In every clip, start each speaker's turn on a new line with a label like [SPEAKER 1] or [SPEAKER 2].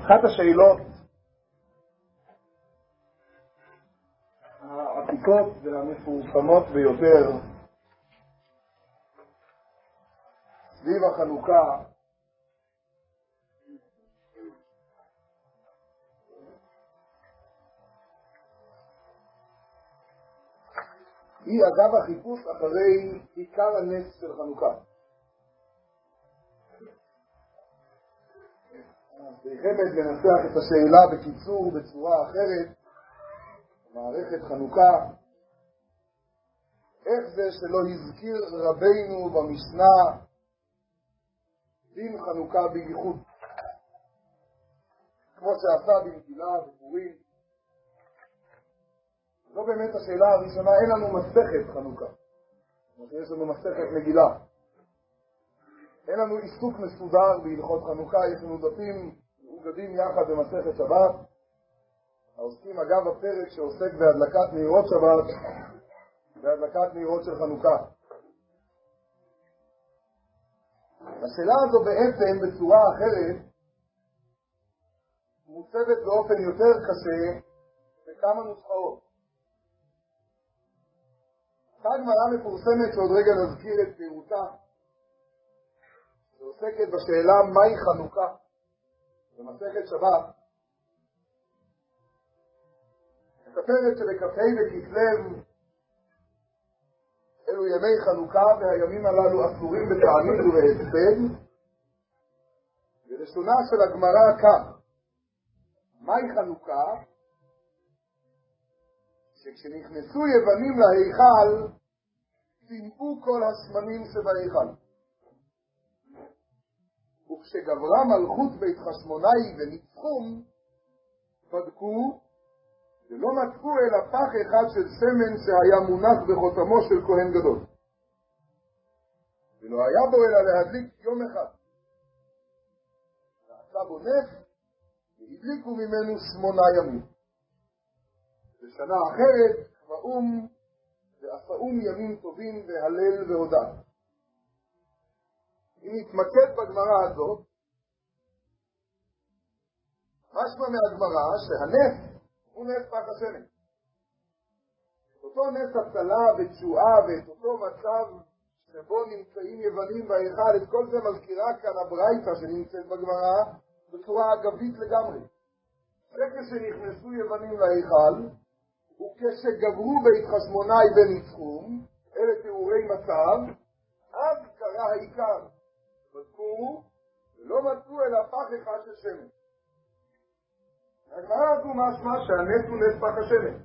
[SPEAKER 1] אחת השאלות העתיקות והמפורסמות ביותר סביב החנוכה היא אגב החיפוש אחרי עיקר הנס של חנוכה. חייבת לנסח את השאלה בקיצור בצורה אחרת. מערכת חנוכה, איך זה שלא הזכיר רבינו במשנה דין חנוכה בייחוד, כמו שעשה במגילה ופורים? לא באמת השאלה הראשונה. אין לנו מסכת חנוכה, כמו שיש לנו מסכת מגילה. אין לנו עיסוק מסודר בהלכות חנוכה. יש לנו דפים מאוגדים יחד במסכת שבת, העוסקים אגב הפרק שעוסק בהדלקת נרות שבת בהדלקת נרות של חנוכה. השאלה הזו בעצם בצורה אחרת מוצבת באופן יותר קשה בכמה נוסחאות. אותה גמרא מפורסמת שעוד רגע נזכיר את פירוטה, שעוסקת בשאלה מהי חנוכה במסכת שבת, מספרת שבכ"ה בכסלו אלו ימי חנוכה, והימים הללו אסורים בתענית ובהספד. ולשונה של הגמרא כך: מהי חנוכה? שכשנכנסו יוונים להיכל צימאו כל השמנים שבהיכל, וכשגברה מלכות בית חשמונאי וניצחום בדקו ולא מצאו אלא פח אחד של שמן שהיה מונח בחותמו של כהן גדול, ולא היה בו אלא להדליק יום אחד. ועשה בו נס והדליקו ממנו 8 ימים. בשנה אחרת קבעום ועשאום ימים טובים והלל והודעה. אם נתמקד בגמרא הזאת, משמע מהגמרא שהנס הוא נס פח השמן. אותו נס הצלה ותשועה ואת אותו מצב שבו נמצאים יוונים בהיכל, את כל זה מזכירה כאן הברייתא שנמצאת בגמרא בצורה אגבית לגמרי. כשנכנסו יוונים להיכל וכשגברו בית חשמונאי וניצחום, אלה תיאורי מצב, אז קרה העיקר. בדקו ולא מצאו אלא פח אחד של שמן. הגמרא הזו משמע שהנס הוא נס פח השמן.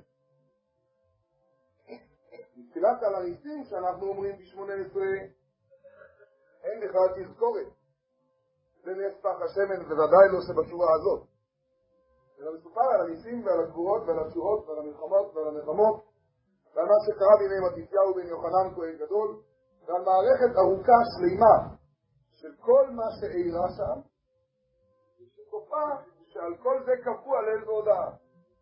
[SPEAKER 1] בתחילת על הניסים שאנחנו אומרים ב-18 אין בכלל תזכורת. זה נס פח השמן, ובוודאי לא שבצורה הזאת. אלא מסופר על הניסים ועל הגבורות ועל התשועות ועל המלחמות ועל המלחמות ועל מה שקרה בימי מתתיהו בן יוחנן כהן גדול, ועל מערכת ארוכה שלמה של כל מה שאירע שם, ושקופה שעל כל זה קפוא הלל והודעה.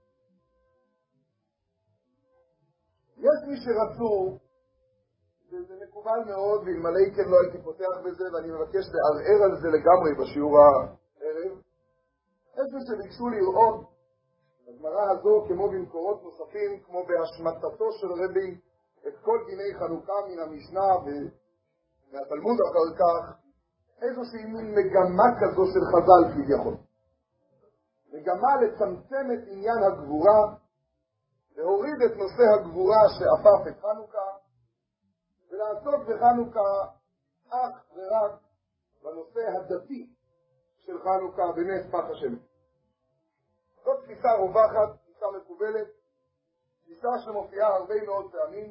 [SPEAKER 1] יש מי שרצו, וזה מקובל מאוד, ואלמלא כן לא הייתי פותח בזה, ואני מבקש לערער על זה לגמרי בשיעור הערב. יש מי שביקשו לראות בגמרא הזו, כמו במקורות נוספים, כמו בהשמטתו של רבי, את כל דיני חנוכה מן המשנה והתלמוד אחר כך, איזושהי מין מגמה כזו של חז"ל כביכול. מגמה לצמצם את עניין הגבורה, להוריד את נושא הגבורה שאפף את חנוכה, ולעסוק בחנוכה אך ורק בנושא הדתי של חנוכה בנס פח השמן. זאת תפיסה רווחת, תפיסה מקובלת, תפיסה שמופיעה הרבה מאוד פעמים.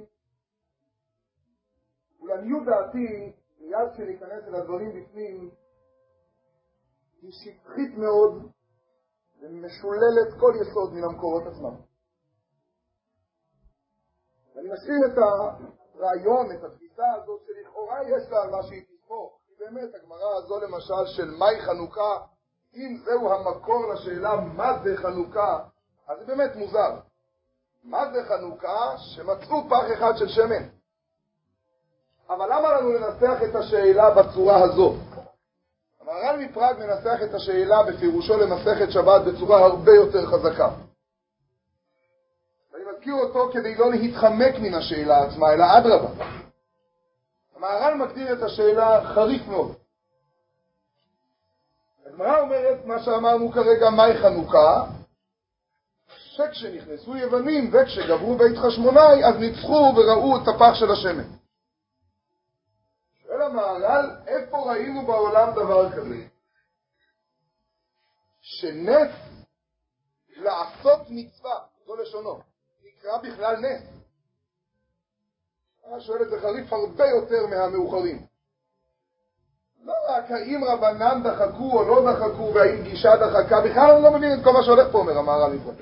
[SPEAKER 1] ולעניות דעתי, מיד שניכנס אל הדברים בפנים, היא שטחית מאוד ומשוללת כל יסוד מן המקורות עצמם. ואני משאיר את הרעיון, את התפיסה הזאת שלכאורה יש לה על מה שהיא תסמוך. כי באמת הגמרא הזו למשל של מהי חנוכה, אם זהו המקור לשאלה מה זה חנוכה, אז זה באמת מוזר. מה זה חנוכה? שמצאו פח אחד של שמן. אבל למה לנו לנסח את השאלה בצורה הזאת? המהר"ל מפראג מנסח את השאלה בפירושו למסכת שבת בצורה הרבה יותר חזקה. ואני מזכיר אותו כדי לא להתחמק מן השאלה עצמה, אלא אדרבה. המהר"ל מגדיר את השאלה חריף מאוד. הגמרא אומרת מה שאמרנו כרגע, מהי חנוכה? שכשנכנסו יוונים וכשגברו בית חשמונאי, אז ניצחו וראו את הפח של השמן. שואל המהר"ל, איפה ראינו בעולם דבר כזה? שנס לעשות מצווה, זו לשונו, נקרא בכלל נס. אני שואל את זה חריף הרבה יותר מהמאוחרים. לא רק האם רבנן דחקו או לא דחקו והאם גישה דחקה, בכלל אני לא מבין את כל מה שהולך פה, אומר המהר"ל מפראג.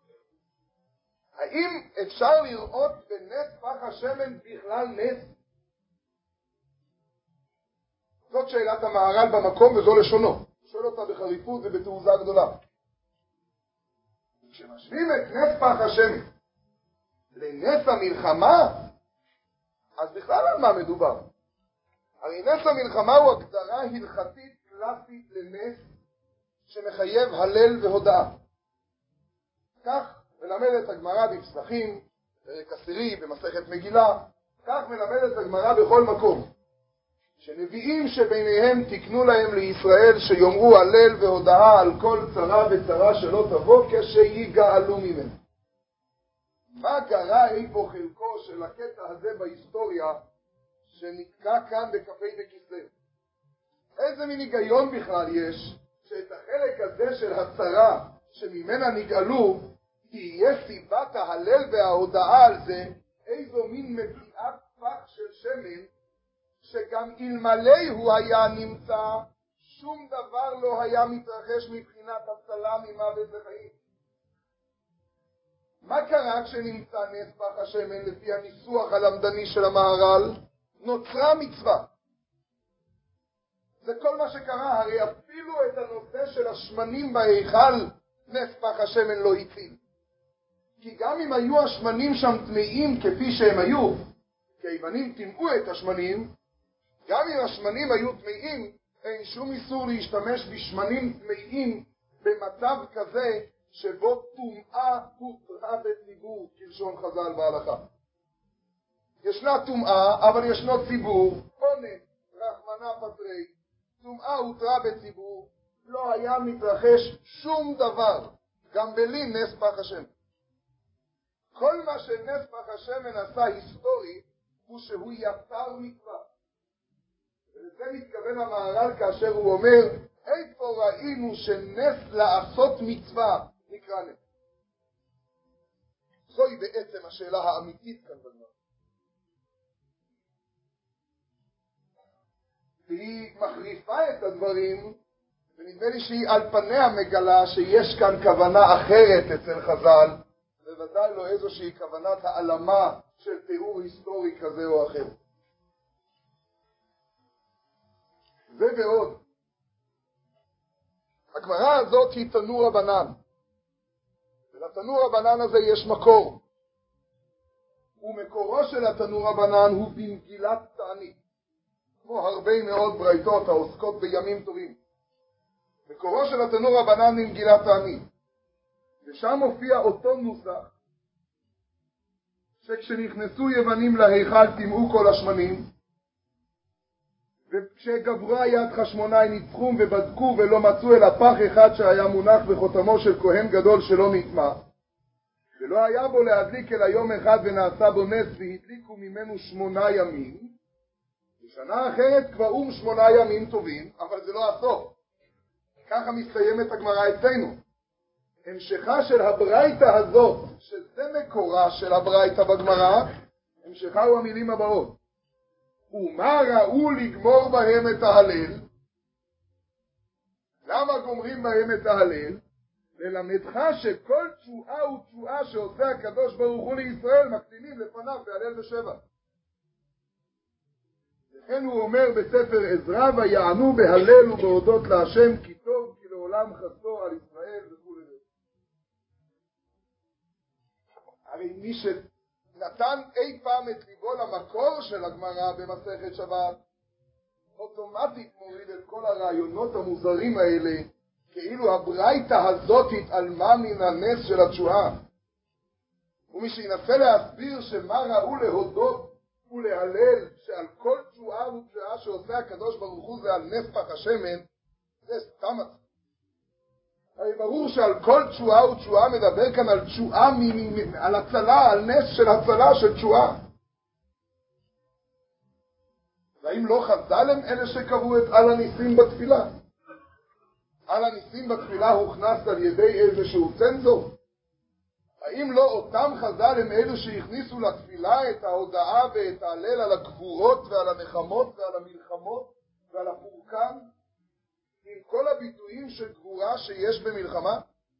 [SPEAKER 1] האם אפשר לראות בנס פח השמן בכלל נס? זאת שאלת המהר"ל במקום וזו לשונו. שואל אותה בחריפות ובתעוזה גדולה. כשמשווים את נס פח השמן לנס המלחמה, אז בכלל על מה מדובר? הרי נס המלחמה הוא הגדרה הלכתית קלאסית לנס שמחייב הלל והודאה. כך מלמדת הגמרא בפסחים, פרק 10 במסכת מגילה, כך מלמדת הגמרא בכל מקום. שנביאים שביניהם תקנו להם לישראל שיאמרו הלל והודאה על כל צרה וצרה שלא תבוא כשיגאלו ממנו. מה קרה איפה חלקו של הקטע הזה בהיסטוריה שנתקע כאן בכ"ה בכסלו? איזה מין היגיון בכלל יש שאת החלק הזה של הצרה שממנה נגאלו תהיה סיבת ההלל וההודאה על זה איזו מין מביאת פח של שמן שגם אלמלא הוא היה נמצא שום דבר לא היה מתרחש מבחינת הצלה ממוות לחיים. מה קרה כשנמצא נס פח השמן לפי הניסוח הלמדני של המהר"ל? נוצרה מצווה. זה כל מה שקרה, הרי אפילו את הנושא של השמנים בהיכל נס פח השמן לא הציל. כי גם אם היו השמנים שם טמאים כפי שהם היו, כי היוונים טימאו את השמנים, גם אם השמנים היו טמאים, אין שום איסור להשתמש בשמנים טמאים במצב כזה שבו טומאה הותרה בציבור, כלשון חז"ל בהלכה. ישנה טומאה, אבל ישנו ציבור, אונס, רחמנא פטרי, טומאה הותרה בציבור, לא היה מתרחש שום דבר, גם בלי נס פח השמן. כל מה שנס פח השמן עשה היסטורי, הוא שהוא יצר מצווה. ולזה מתכוון המהר"ל כאשר הוא אומר, איפה ראינו שנס לעשות מצווה נקרא נס? זוהי בעצם השאלה האמיתית כאן בגמרא. והיא מחריפה את הדברים, ונדמה לי שהיא על פניה מגלה שיש כאן כוונה אחרת אצל חז"ל, בוודאי לא איזושהי כוונת העלמה של תיאור היסטורי כזה או אחר. זה ועוד. הגמרא הזאת היא תנור רבנן. ולתנור רבנן הזה יש מקור. ומקורו של התנור רבנן הוא במגילת תענית. כמו הרבה מאוד ברייתות העוסקות בימים טובים. מקורו של התנור רבנן במגילת תענית. ושם הופיע אותו נוסח שכשנכנסו יוונים להיכל טימאו כל השמנים, וכשגברה יד חשמונאי ניצחו ובדקו ולא מצאו אלא פח אחד שהיה מונח בחותמו של כהן גדול שלא נטמא, ולא היה בו להדליק אלא יום אחד ונעשה בו נס והדליקו ממנו 8 ימים. בשנה אחרת קבעו 8 ימים טובים, אבל זה לא הסוף. ככה מסתיימת הגמרא אצלנו. המשכה של הברייתא הזאת, שזה מקורה של הברייתא בגמרא, המשכה הוא המילים הבאות. ומה ראו לגמור בהם את ההלל? למה גומרים בהם את ההלל? ללמדך שכל תשועה ותשועה שעושה הקדוש ברוך הוא לישראל מקטינים לפניו בהלל ושבח. לכן הוא אומר בספר עזרא, ויענו בהלל ובהודות להשם כי טוב כי לעולם חסדו על ישראל וכו'. הרי מי שנתן אי פעם את ליבו למקור של הגמרא במסכת שבת, אוטומטית מוריד את כל הרעיונות המוזרים האלה, כאילו הברייתא הזאת התעלמה מן הנס של התשועה. ומי שינסה להסביר שמה ראו להודות ולהלל שעל כל תשועה ותשועה שעושה הקדוש ברוך הוא זה על נס פח השמן, זה סתם עצמי. הרי ברור שעל כל תשועה ותשועה מדבר כאן על תשועה, על הצלה, על נס של הצלה של תשועה. והאם לא חז"ל הם אלה שקבעו את על הניסים בתפילה? על הניסים בתפילה הוכנס על ידי איזשהו צנזור? האם לא אותם חז"ל הם אלו שהכניסו לתפילה את ההודעה ואת ההלל על הגבורות ועל הנחמות ועל המלחמות ועל הפורקן, עם כל הביטויים של גבורה שיש במלחמה?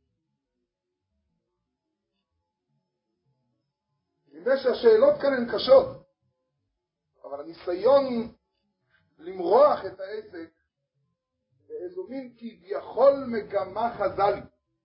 [SPEAKER 1] נראה שהשאלות כאן הן קשות, אבל הניסיון למרוח את העסק באיזו מין כביכול מגמה חז"לית,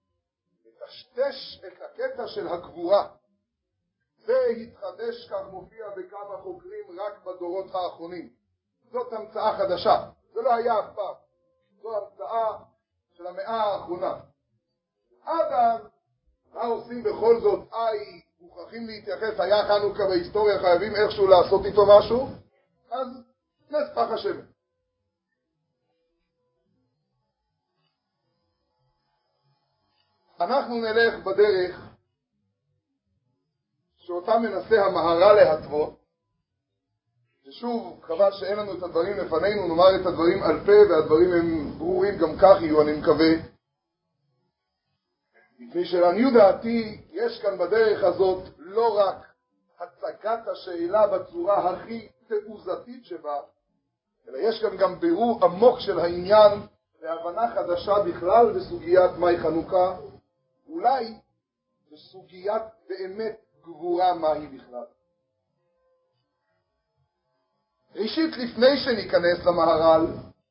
[SPEAKER 1] לטשטש את הקטע של הגבורה. זה התחדש, כך מופיע בכמה חוקרים, רק בדורות האחרונים. זאת המצאה חדשה, זה לא היה אף פעם. זו המצאה של המאה האחרונה. עד אז, מה עושים בכל זאת? מוכרחים להתייחס, היה חנוכה בהיסטוריה, חייבים איכשהו לעשות איתו משהו, אז נס פח השמן. אנחנו נלך בדרך שאותה מנסה המהר"ל להתוות, ושוב, חבל שאין לנו את הדברים לפנינו, נאמר את הדברים על פה, והדברים הם ברורים גם כך יהיו, אני מקווה. לפני שלעניות דעתי, יש כאן בדרך הזאת לא רק הצגת השאלה בצורה הכי תעוזתית שבה, אלא יש כאן גם בירור עמוק של העניין, והבנה חדשה בכלל בסוגיית מהי חנוכה, אולי בסוגיית באמת גבורה מהי בכלל. ראשית, לפני שניכנס למהר"ל,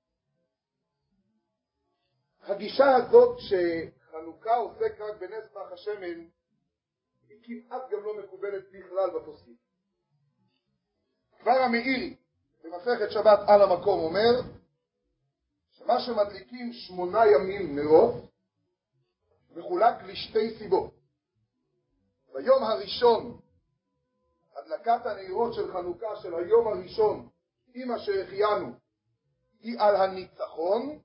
[SPEAKER 1] הגישה הזאת שחנוכה עוסק רק בנס פח השמן, היא כמעט גם לא מקובלת בכלל בפוסקים. כבר המאירי, במסכת שבת על המקום, אומר שמה שמדליקים 8 ימים נרות, מחולק לשתי סיבות. ביום הראשון, הדלקת הנרות של חנוכה של היום הראשון, עם שהחיינו, היא על הניצחון,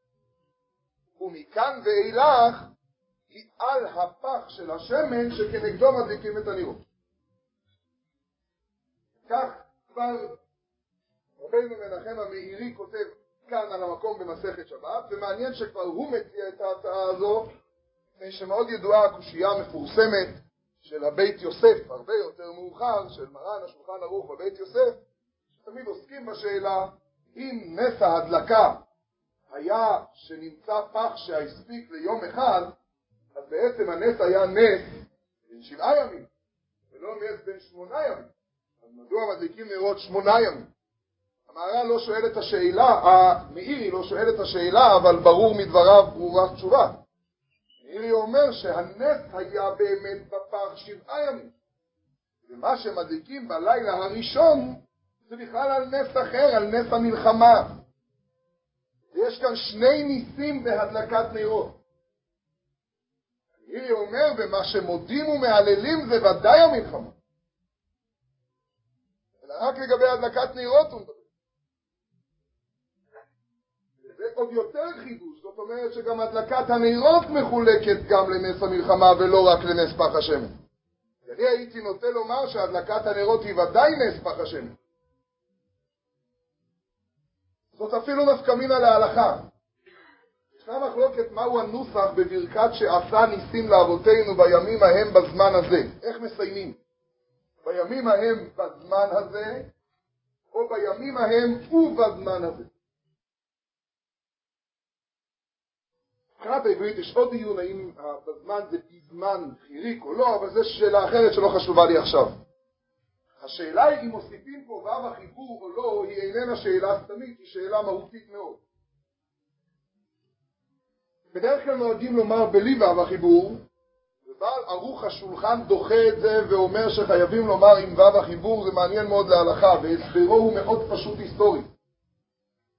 [SPEAKER 1] ומכאן ואילך היא על הפח של השמן שכנגדו מדליקים את הנרות. כך כבר רבינו מנחם המאירי כותב כאן על המקום במסכת שבת, ומעניין שכבר הוא מציע את ההצעה הזו, שמאוד ידועה הקושייה המפורסמת של הבית יוסף, הרבה יותר מאוחר, של מרן השולחן ערוך בבית יוסף, שתמיד עוסקים בשאלה, אם נס ההדלקה היה שנמצא פח שהספיק ליום אחד, אז בעצם הנס היה נס בין 7 ימים, ולא נס בין 8 ימים. אז מדוע מדליקים נרות 8 ימים? המהר"ל לא שואל את השאלה, המאירי לא שואל את השאלה, אבל ברור מדבריו ברורה תשובה. מאירי אומר שהנס היה באמת בפח 7 ימים. ומה שמדליקים בלילה הראשון זה בכלל על נס אחר, על נס המלחמה. ויש כאן 2 ניסים בהדלקת נרות. מאירי אומר במה שמודים ומהללים זה ודאי המלחמה. אלא רק לגבי הדלקת נרות הוא מדבר. וזה עוד יותר חידוש, זאת אומרת שגם הדלקת הנרות מחולקת גם לנס המלחמה ולא רק לנס פח השמן. אני הייתי נוטה לומר שהדלקת הנרות היא ודאי נס פח השמן. זאת אפילו נפקא מינה להלכה. ישנה מחלוקת מהו הנוסח בברכת שעשה ניסים לאבותינו בימים ההם בזמן הזה. איך מסיימים? בימים ההם בזמן הזה, או בימים ההם ובזמן הזה. מבחינת העברית יש עוד דיון האם בזמן זה בזמן חיריק או לא, אבל זו שאלה אחרת שלא חשובה לי עכשיו. השאלה היא אם מוסיפים פה ו' החיבור או לא, היא איננה שאלה סתמית, היא שאלה מהותית מאוד. בדרך כלל נוהגים לומר בלי ו' החיבור, ובעל ערוך השולחן דוחה את זה ואומר שחייבים לומר עם ו' החיבור, זה מעניין מאוד להלכה, והסברו הוא מאוד פשוט היסטורי.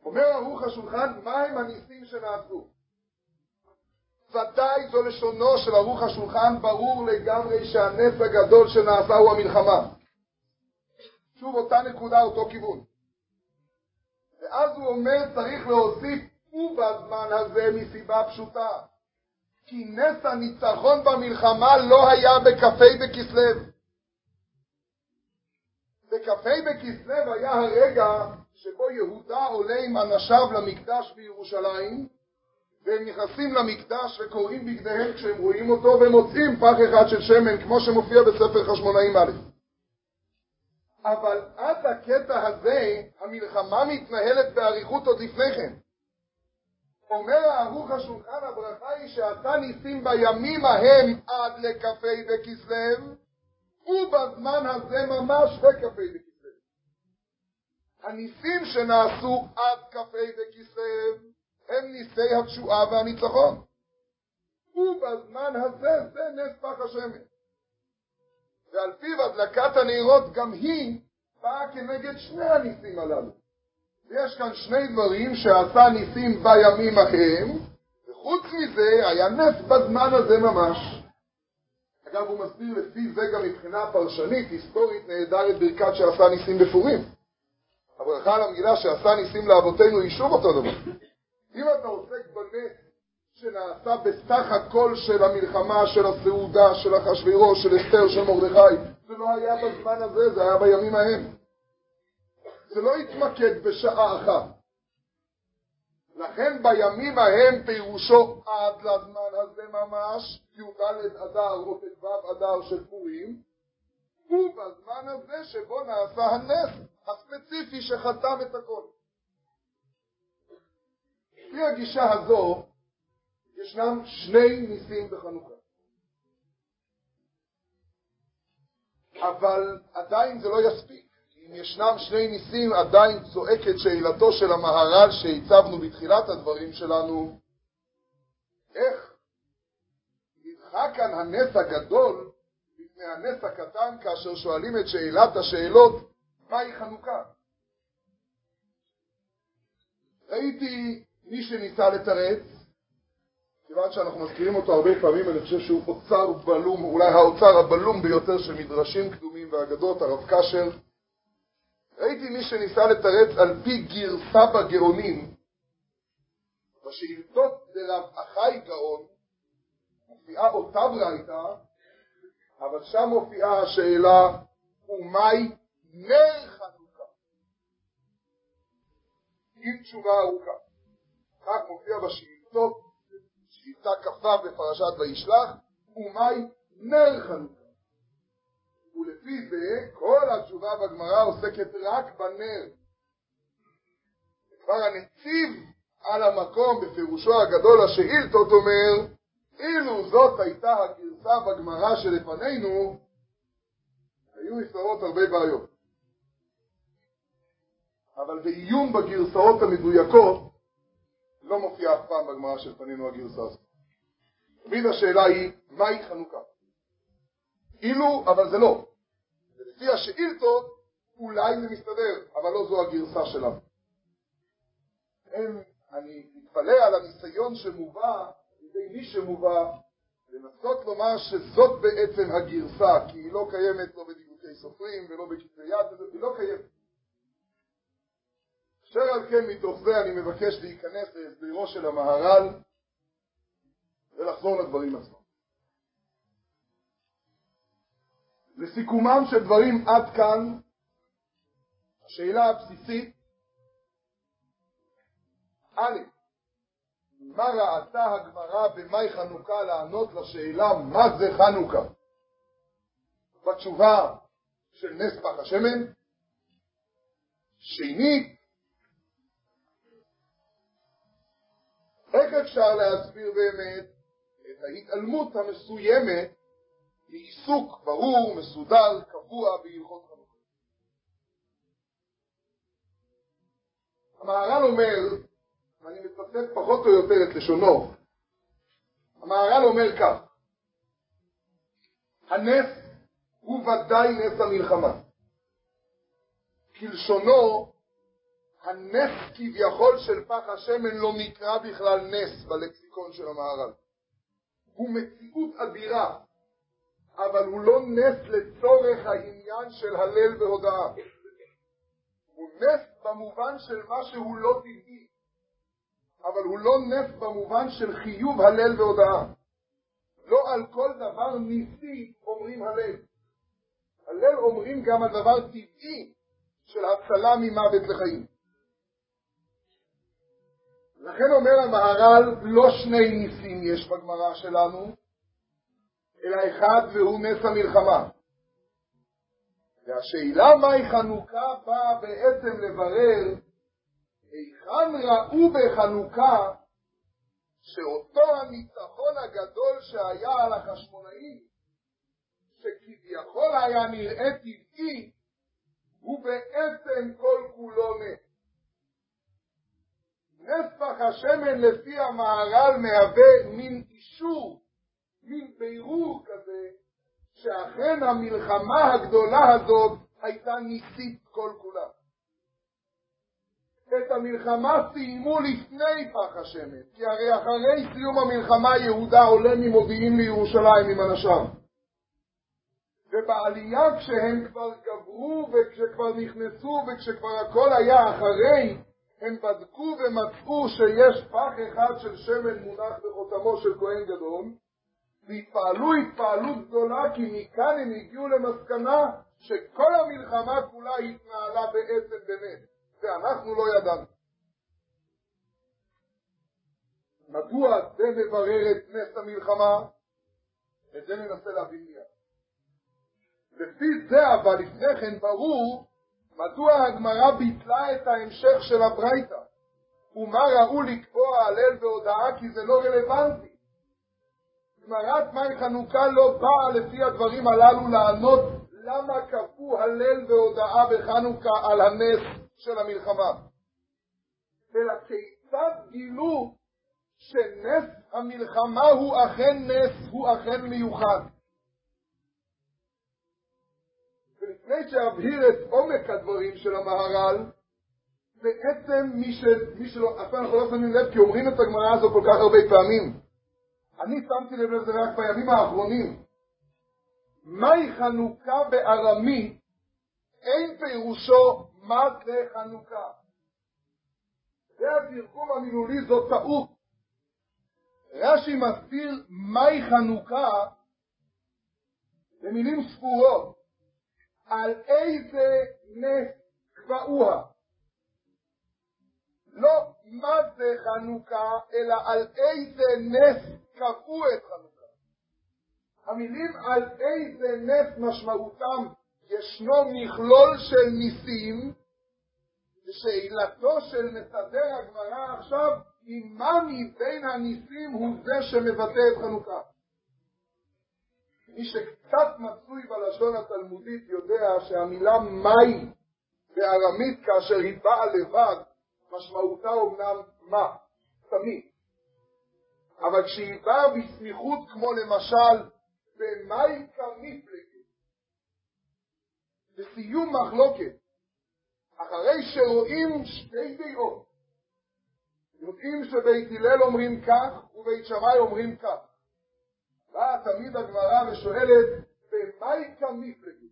[SPEAKER 1] אומר ערוך השולחן, מהם הניסים שנעשו? ודאי זו לשונו של ערוך השולחן, ברור לגמרי שהנס הגדול שנעשה הוא המלחמה. שוב אותה נקודה, אותו כיוון. ואז הוא אומר, צריך להוסיף ובזמן הזה מסיבה פשוטה. כי נס הניצחון במלחמה לא היה בכ"ה בכסלו. בכ"ה בכסלו היה הרגע שבו יהודה עולה עם אנשיו למקדש בירושלים, והם נכנסים למקדש וקוראים בגדיהם כשהם רואים אותו, ומוצאים פח אחד של שמן, כמו שמופיע בספר חשמונאים א'. אבל עד הקטע הזה המלחמה מתנהלת באריכות עוד לפני כן. אומר הערוך השולחן, הברכה היא שעשה ניסים בימים ההם עד לכ"ה בכסלו, ובזמן הזה ממש בכ"ה בכסלו. הניסים שנעשו עד כ"ה בכסלו הם ניסי התשועה והניצחון. ובזמן הזה זה נס פח השמן. ועל פיו הדלקת הנרות גם היא באה כנגד שני הניסים הללו. ויש כאן שני דברים שעשה ניסים בימים ההם, וחוץ מזה היה נס בזמן הזה ממש. אגב, הוא מסביר לפי זה גם מבחינה פרשנית, היסטורית, נהדר את ברכת שעשה ניסים בפורים. הברכה על המגילה שעשה ניסים לאבותינו היא שוב אותו דבר. אם אתה עוסק בנס שנעשה בסך הכל של המלחמה, של הסעודה, של אחשוורוש, של אסתר, של מרדכי, זה לא היה בזמן הזה, זה היה בימים ההם. זה לא התמקד בשעה אחת. לכן בימים ההם פירושו עד לזמן הזה ממש, י"ד אדר או ט"ו אדר של פורים, ובזמן הזה שבו נעשה הנס הספציפי שחתם את הכל. לפי הגישה הזו, ישנם שני ניסים בחנוכה. אבל עדיין זה לא יספיק. אם ישנם שני ניסים, עדיין צועקת שאלתו של המהר"ל שהצבנו בתחילת הדברים שלנו, איך נדחה כאן הנס הגדול לפני הנס הקטן, כאשר שואלים את שאלת השאלות, מהי חנוכה? ראיתי מי שניסה לתרץ, כיוון שאנחנו מזכירים אותו הרבה פעמים, אני חושב שהוא אוצר בלום, אולי האוצר הבלום ביותר של מדרשים קדומים ואגדות, הרב קשר. ראיתי מי שניסה לתרץ על פי גרסה בגאונים, בשאילתות דרב אחי גאון, מופיעה אותה ברייתא, אבל שם מופיעה השאלה, ומהי נר חנוכה? עם תשובה ארוכה. כך מופיע בשאילתות, שאילתה כ"ו בפרשת וישלח, ומהי נר חנוכה? ולפי זה, כל התשובה בגמרא עוסקת רק בנר. כבר הנציב על המקום בפירושו הגדול השאילתות אומר, אילו זאת הייתה הגרסה בגמרא שלפנינו, היו נפתרות הרבה בעיות. אבל בעיון בגרסאות המדויקות, לא מופיע אף פעם בגמרא שלפנינו הגרסה הזאת. תמיד השאלה היא, מהי חנוכה? אילו, אבל זה לא. לפי השאילתות, אולי זה מסתדר, אבל לא זו הגרסה שלנו. אני מתפלא על הניסיון שמובא, לידי מי שמובא, לנסות לומר שזאת בעצם הגרסה, כי היא לא קיימת לא בדיוקי סופרים ולא בכתבי יד, היא לא קיימת. אשר על כן מתוך זה אני מבקש להיכנס להסבירו של המהר"ל ולחזור לדברים עצמם. לסיכומם של דברים עד כאן, השאלה הבסיסית, א', מה ראתה הגמרא במאי חנוכה לענות לשאלה מה זה חנוכה? בתשובה של נס פח השמן. שנית, איך אפשר להסביר באמת את ההתעלמות המסוימת מעיסוק ברור, מסודר, קבוע בהלכות חנוכה? המהר"ל אומר, ואני מצטט פחות או יותר את לשונו, המהר"ל אומר כך, הנס הוא ודאי נס המלחמה. כלשונו, הנס כביכול של פח השמן לא נקרא בכלל נס בלקסיקון של המהר"ל. הוא מציאות אדירה, אבל הוא לא נס לצורך העניין של הלל והודאה. הוא נס במובן של מה שהוא לא טבעי, אבל הוא לא נס במובן של חיוב הלל והודאה. לא על כל דבר ניסי אומרים הלל. הלל אומרים גם על דבר טבעי של הצלה ממוות לחיים. לכן אומר המהר"ל, לא שני ניסים יש בגמרא שלנו, אלא אחד והוא נס המלחמה. והשאלה מהי חנוכה באה בעצם לברר היכן ראו בחנוכה שאותו הניצחון הגדול שהיה על החשמונאים, שכביכול היה נראה טבעי, הוא בעצם כל כולו נס. נס פח השמן לפי המהר"ל מהווה מין אישור, מין בירור כזה, שאכן המלחמה הגדולה הזאת הייתה ניסית כל כולה. את המלחמה סיימו לפני פח השמן, כי הרי אחרי סיום המלחמה יהודה עולה ממודיעין לירושלים עם אנשיו. ובעלייה כשהם כבר גברו וכשכבר נכנסו וכשכבר הכל היה אחרי, הם בדקו ומצאו שיש פח אחד של שמן מונח בחותמו של כהן גדול, והתפעלו התפעלות גדולה, כי מכאן הם הגיעו למסקנה שכל המלחמה כולה התנהלה בעצם בנס, ואנחנו לא ידענו. מדוע זה מברר את נס המלחמה? את זה ננסה להבין מיד. לפי זה אבל לפני כן ברור מדוע הגמרא ביטלה את ההמשך של הברייתא, ומה ראו לקבוע הלל והודאה, כי זה לא רלוונטי. גמרת מאי חנוכה לא באה לפי הדברים הללו לענות למה קבעו הלל והודאה בחנוכה על הנס של המלחמה, אלא כיצד גילו שנס המלחמה הוא אכן נס, הוא אכן מיוחד. ולפני שאבהיר את עומק הדברים של המהר"ל, בעצם מי שלא, אפילו אנחנו לא שמים לב כי אומרים את הגמרא הזו כל כך הרבה פעמים, אני שמתי לב לזה רק בימים האחרונים. מהי חנוכה בארמי אין פירושו מה זה חנוכה. זה התרגום המילולי, זו טעות. רש"י מסביר מהי חנוכה במילים ספורות, על איזה נס קבעוה. לא מה זה חנוכה, אלא על איזה נס קבעו את חנוכה. המילים על איזה נס משמעותם, ישנו מכלול של ניסים, ושאלתו של מסדר הגמרא עכשיו היא מה מבין הניסים הוא זה שמבטא את חנוכה. מי שקצת מצוי בלשון התלמודית יודע שהמילה מאי בארמית כאשר היא באה לבד משמעותה אומנם מה, תמיד, אבל כשהיא באה בסמיכות כמו למשל במאי כמפלגת, בסיום מחלוקת, אחרי שרואים שתי דעות, יודעים שבית הלל אומרים כך ובית שמאי אומרים כך, באה תמיד הגמרא ושואלת במאי כמפלגת.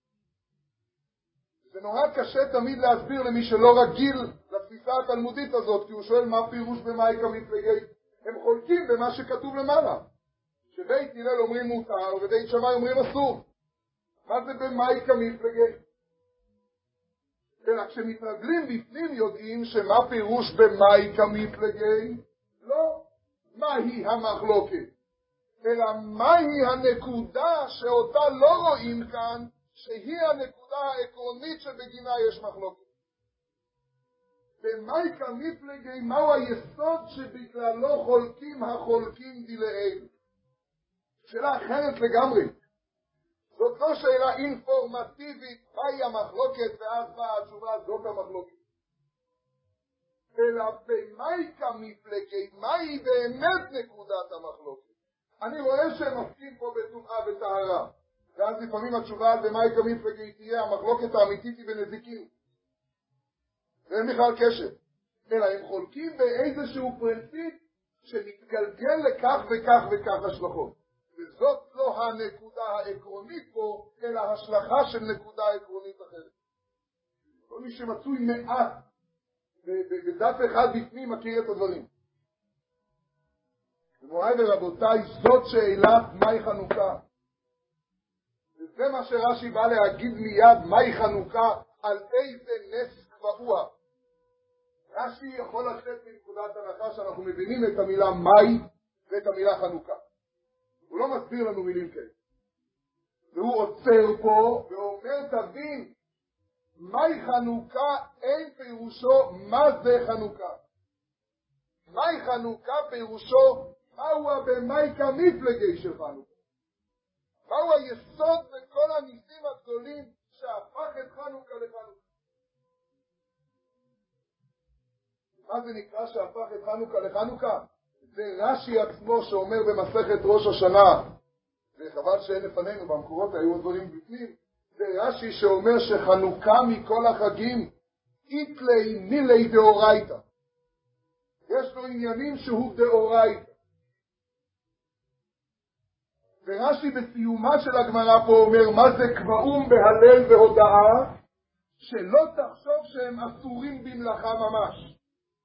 [SPEAKER 1] זה נורא קשה תמיד להסביר למי שלא רגיל לתפיסה התלמודית הזאת, כי הוא שואל מה פירוש במאי כמפלגת. הם חולקים במה שכתוב למעלה, שבית הלל אומרים מותר ובית שמאי אומרים אסור. מה זה במאי כמפלגת? אלא כשמתרגלים בפנים יודעים שמה פירוש במאי כמפלגת? לא מהי המחלוקת, אלא מהי הנקודה שאותה לא רואים כאן, שהיא הנקודה העקרונית שבגינה יש מחלוקת. במאי כמפלגי מהו היסוד שבגללו חולקים החולקים דילאיהם? שאלה אחרת לגמרי. זאת לא שאלה אינפורמטיבית, מהי המחלוקת ואז באה התשובה, זאת המחלוקת. אלא במאי כמפלגי, מהי באמת נקודת המחלוקת? אני רואה שהם עוסקים פה בטומאה וטהרה, ואז לפעמים התשובה על במאי כמפלגי תהיה המחלוקת האמיתית היא בנזיקין. אין בכלל קשר. אלא הם חולקים באיזשהו פרינציפ שמתגלגל לכך וכך וכך השלכות. וזאת לא הנקודה העקרונית פה, אלא השלכה של נקודה עקרונית אחרת. כל מי שמצוי מעט בדף אחד בפנים מכיר את הדברים. ומוריי ורבותיי, זאת שאלת מהי חנוכה. וזה מה שרש"י בא להגיד מיד, מהי חנוכה, על איזה נס קבעוה. רש"י יכול לצאת מנקודת הנחה שאנחנו מבינים את המילה מהי ואת המילה חנוכה. הוא לא מסביר לנו מילים כאלה. והוא עוצר פה ואומר, תבין, מהי חנוכה אין פירושו מה זה חנוכה. מהי חנוכה פירושו מהו הבמייקה מפלגי של חנוכה. מהו היסוד בכל הניסים הגדולים שהפך את חנוכה לחנוכה. מה זה נקרא שהפך את חנוכה לחנוכה? זה רש"י עצמו שאומר במסכת ראש השנה, וחבל שאין לפנינו במקורות היו דברים בפנים, זה רש"י שאומר שחנוכה מכל החגים איתלי מילי דאורייתא. יש לו עניינים שהוא דאורייתא. ורש"י בסיומה של הגמרא פה אומר מה זה קבעום בהלל והודאה, שלא תחשוב שהם אסורים במלאכה ממש.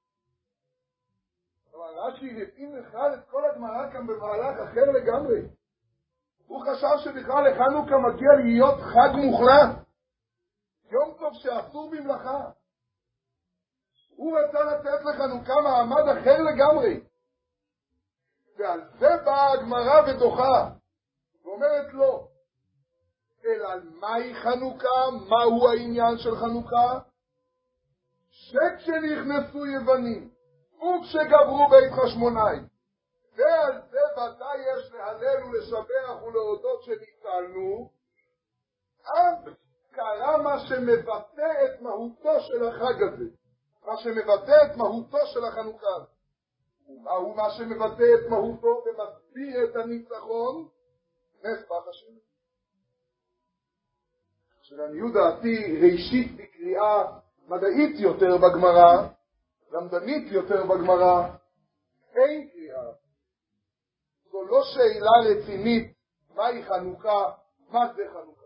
[SPEAKER 1] אבל רש"י הפעיל בכלל את כל הגמרא כאן במהלך אחר לגמרי. הוא חשב שבכלל לחנוכה מגיע להיות חג מוחלט, יום טוב שאסור במלאכה. הוא רצה לתת לחנוכה מעמד אחר לגמרי, ועל זה באה הגמרא ודוחה ואומרת לא. אלא מהי חנוכה? מהו העניין של חנוכה? שכשנכנסו יוונים וכשגברו בית חשמונאי, ועל זה ודאי יש להלל ולשבח ולהודות שניצלנו, אז קרה מה שמבטא את מהותו של החג הזה, מה שמבטא את מהותו של החנוכה. ומהו מה שמבטא את מהותו ומסביר את הניצחון? נס פך השם. שלעניות דעתי ראשית בקריאה מדעית יותר בגמרא, למדנית יותר בגמרא, אין קריאה. זו לא שאלה רצינית, מהי חנוכה, מה זה חנוכה.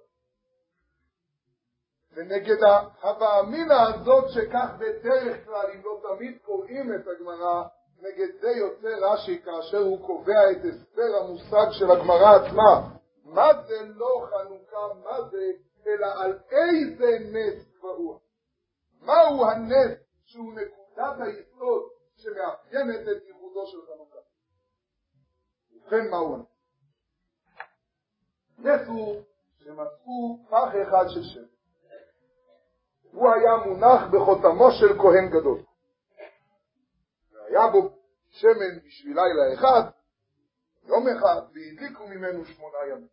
[SPEAKER 1] ונגד ההבאמינה הזאת שכך בדרך כלל, אם לא תמיד קוראים את הגמרא, נגד זה יוצא רש"י כאשר הוא קובע את הסבר המושג של הגמרא עצמה. מה זה לא חנוכה, מה זה, אלא על איזה נס קבעו. מהו הנס שהוא נקודת היסוד שמאפיינת את ייחודו של חנוכה. ובכן מהו הנס? נס הוא שמצאו פח אחד של שמן. הוא היה מונח בחותמו של כהן גדול. והיה בו שמן בשביל לילה אחד, יום אחד, והדליקו ממנו 8 ימים.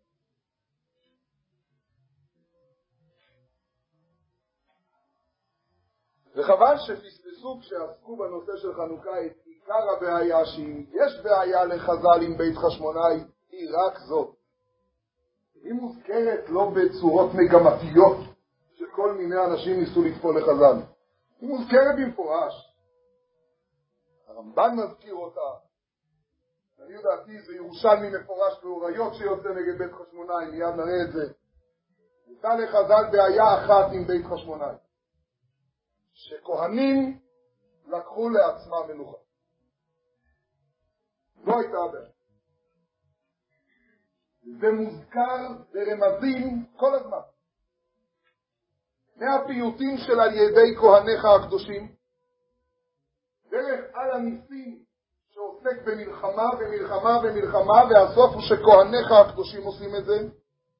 [SPEAKER 1] וחבל שפספסו כשעסקו בנושא של חנוכה את עיקר הבעיה, שאם יש בעיה לחז"ל עם בית חשמונאי, היא רק זאת. היא מוזכרת לא בצורות מגמתיות שכל מיני אנשים ניסו לתפול לחז"ל. היא מוזכרת במפורש. הרמב"ן מזכיר אותה. אני יודעתי, זה ירושלמי מפורש באוריות שיוצא נגד בית חשמונאי, מיד נראה את זה. הייתה לחז"ל בעיה אחת עם בית חשמונאי, שכהנים לקחו לעצמם מלוכה. לא הייתה הבעיה. זה מוזכר ברמזים כל הזמן. מהפיוטים של על ידי כהניך הקדושים, דרך על הניסים שעוסק במלחמה ומלחמה ומלחמה, והסוף הוא שכהניך הקדושים עושים את זה.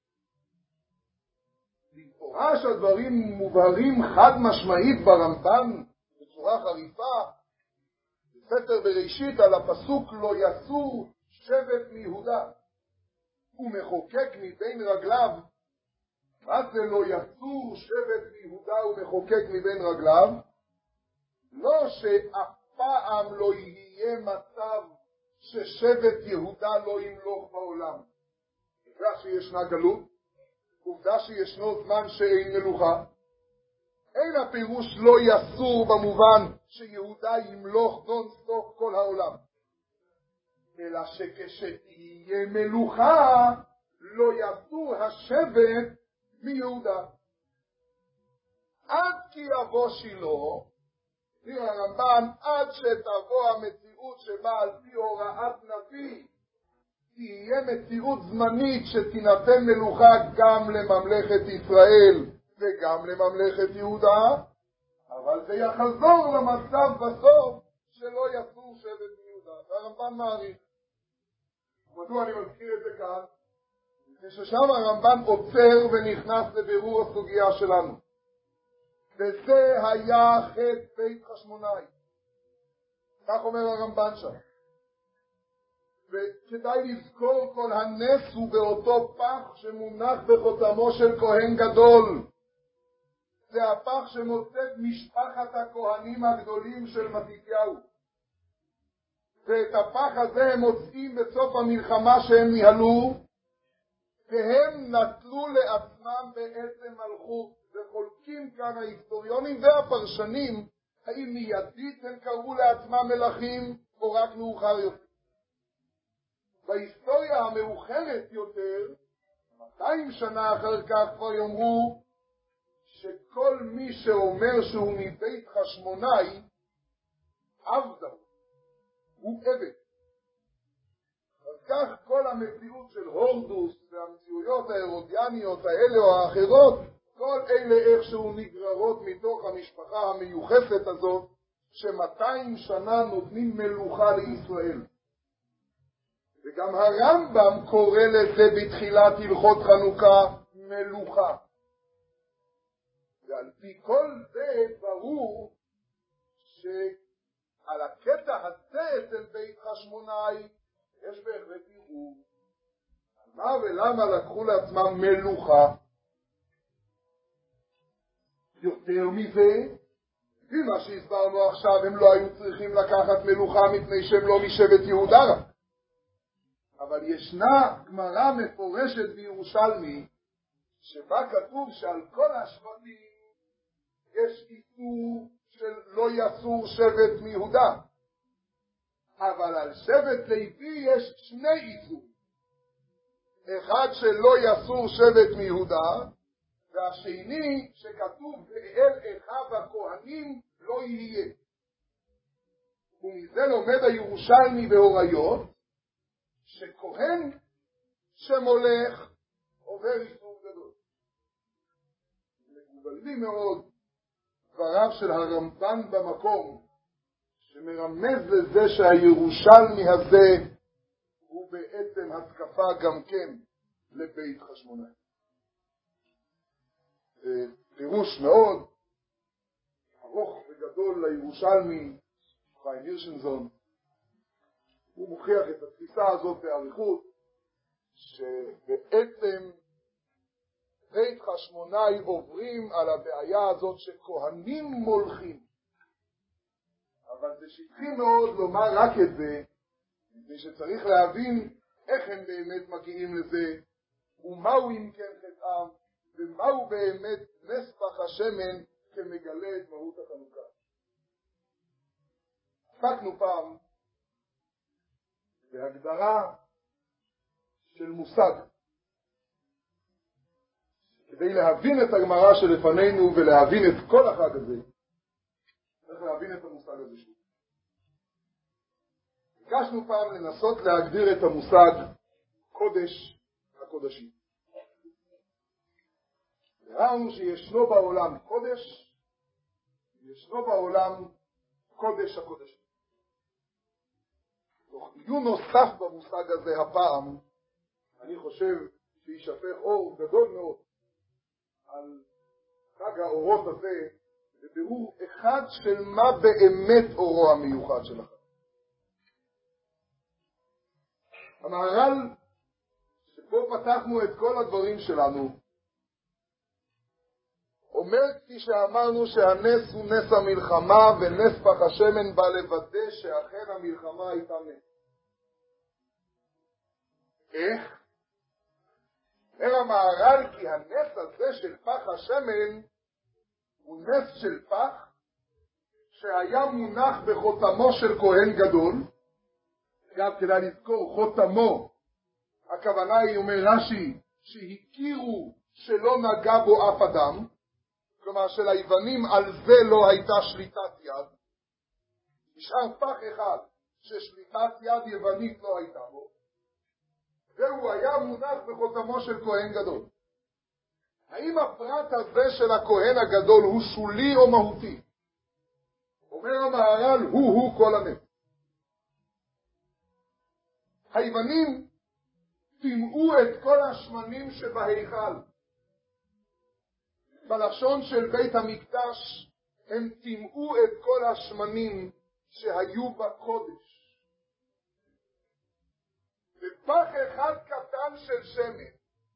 [SPEAKER 1] במפורש הדברים מובהרים חד משמעית ברמב"ן בצורה חריפה, בספר בראשית על הפסוק לא יסור שבט מיהודה ומחוקק מבין רגליו. מה זה לא יסור שבט מיהודה ומחוקק מבין רגליו? לא שאף פעם לא יהיה מצב ששבט יהודה לא ימלוך בעולם. עובדה שישנה גלות, עובדה שישנו זמן שאין מלוכה, אין הפירוש לא יסור במובן שיהודה ימלוך נונסטופ כל העולם, אלא שכשתהיה מלוכה לא יסור השבט מיהודה. עד כי יבוא שילה, אומר הרמב"ן, עד שתבוא המציאות שבה על פי הוראת נביא תהיה מציאות זמנית שתינתן מלוכה גם לממלכת ישראל וגם לממלכת יהודה, אבל זה יחזור למצב בסוף שלא יסור שבט מיהודה. והרמב"ן מעריך. מדוע אני מזכיר את זה כאן? ששם הרמב"ן עוצר ונכנס לבירור הסוגיה שלנו. וזה היה חטא בית חשמונאי. כך אומר הרמב"ן שם. וכדאי לזכור כל הנס הוא באותו פח שמונח בחותמו של כהן גדול. זה הפח שמוצאת משפחת הכהנים הגדולים של מתתיהו. ואת הפח הזה הם מוצאים בסוף המלחמה שהם ניהלו, והם נטלו לעצמם בעצם מלכות. וחולקים כאן ההיסטוריונים והפרשנים האם מיידית הם קראו לעצמם מלכים או רק מאוחר יותר. בהיסטוריה המאוחרת יותר, 200 שנה אחר כך, כבר יאמרו שכל מי שאומר שהוא מבית חשמונאי עבדה, הוא עבד. אז כך כל המציאות של הורדוס והמציאויות ההרודיאניות האלה או האחרות, כל אלה איכשהו נגררות מתוך המשפחה המיוחסת הזאת, ש200 שנה נותנים מלוכה לישראל. וגם הרמב"ם קורא לזה בתחילת הלכות חנוכה מלוכה. ועל פי כל זה ברור שעל הקטע הזה אצל בית חשמונאי יש בהחלט ערעור. מה ולמה לקחו לעצמם מלוכה? יותר מזה, ומה שהסברנו עכשיו, הם לא היו צריכים לקחת מלוכה מפני שהם לא משבט יהודה רק. אבל ישנה גמרא מפורשת בירושלמי, שבה כתוב שעל כל השבטים יש איסור של לא יסור שבט מיהודה. אבל על שבט לוי יש שני איסורים. אחד שלא יסור שבט מיהודה, והשני שכתוב ואל אחיו הכהנים לא יהיה. ומזה לומד הירושלמי בהוריות שכהן שמולך עובר איסור גדול. מקובלים מאוד דבריו של הרמב"ן במקום, שמרמז לזה שהירושלמי הזה הוא בעצם התקפה גם כן לבית חשמונאי. פירוש מאוד ארוך וגדול לירושלמי, חיים הירשנזון. הוא מוכיח את התפיסה הזאת באריכות, שבעצם בית חשמונאי עוברים על הבעיה הזאת שכהנים מולכים. אבל זה שטחי מאוד לומר רק את זה, מפני שצריך להבין איך הם באמת מגיעים לזה, ומהו אם כן חטאם, ומהו באמת נס פך השמן כמגלה את מהות החנוכה. עסקנו פעם בהגדרה של מושג. כדי להבין את הגמרא שלפנינו ולהבין את כל החג הזה, צריך להבין את המושג הזה שוב. ביקשנו פעם לנסות להגדיר את המושג קודש הקודשים. ראינו שישנו בעולם קודש, וישנו בעולם קודש הקודשים. תוך עיון נוסף במושג הזה הפעם, אני חושב שישפך אור גדול מאוד על חג האורות הזה, בבירור אחד של מה באמת אורו המיוחד של החג. המהר"ל, שפה פתחנו את כל הדברים שלנו, אומר כפי שאמרנו שהנס הוא נס המלחמה, ונס פך השמן בא לוודא שאכן המלחמה הייתה נס. איך? אומר המהר"ל כי הנס הזה של פך השמן הוא נס של פח שהיה מונח בחותמו של כהן גדול. גם כדאי לזכור, חותמו, הכוונה היא, אומר רש"י, שהכירו שלא נגע בו אף אדם, כלומר שליוונים על זה לא הייתה שליטת יד. נשאר פח אחד ששליטת יד יוונית לא הייתה בו, והוא היה מונח בחותמו של כהן גדול. האם הפרט הזה של הכהן הגדול הוא שולי או מהותי? אומר המהר"ל, הוא כל הנס. היוונים טימאו את כל השמנים שבהיכל. בלשון של בית המקדש הם טימאו את כל השמנים שהיו בקודש. בפח אחד קטן של שמן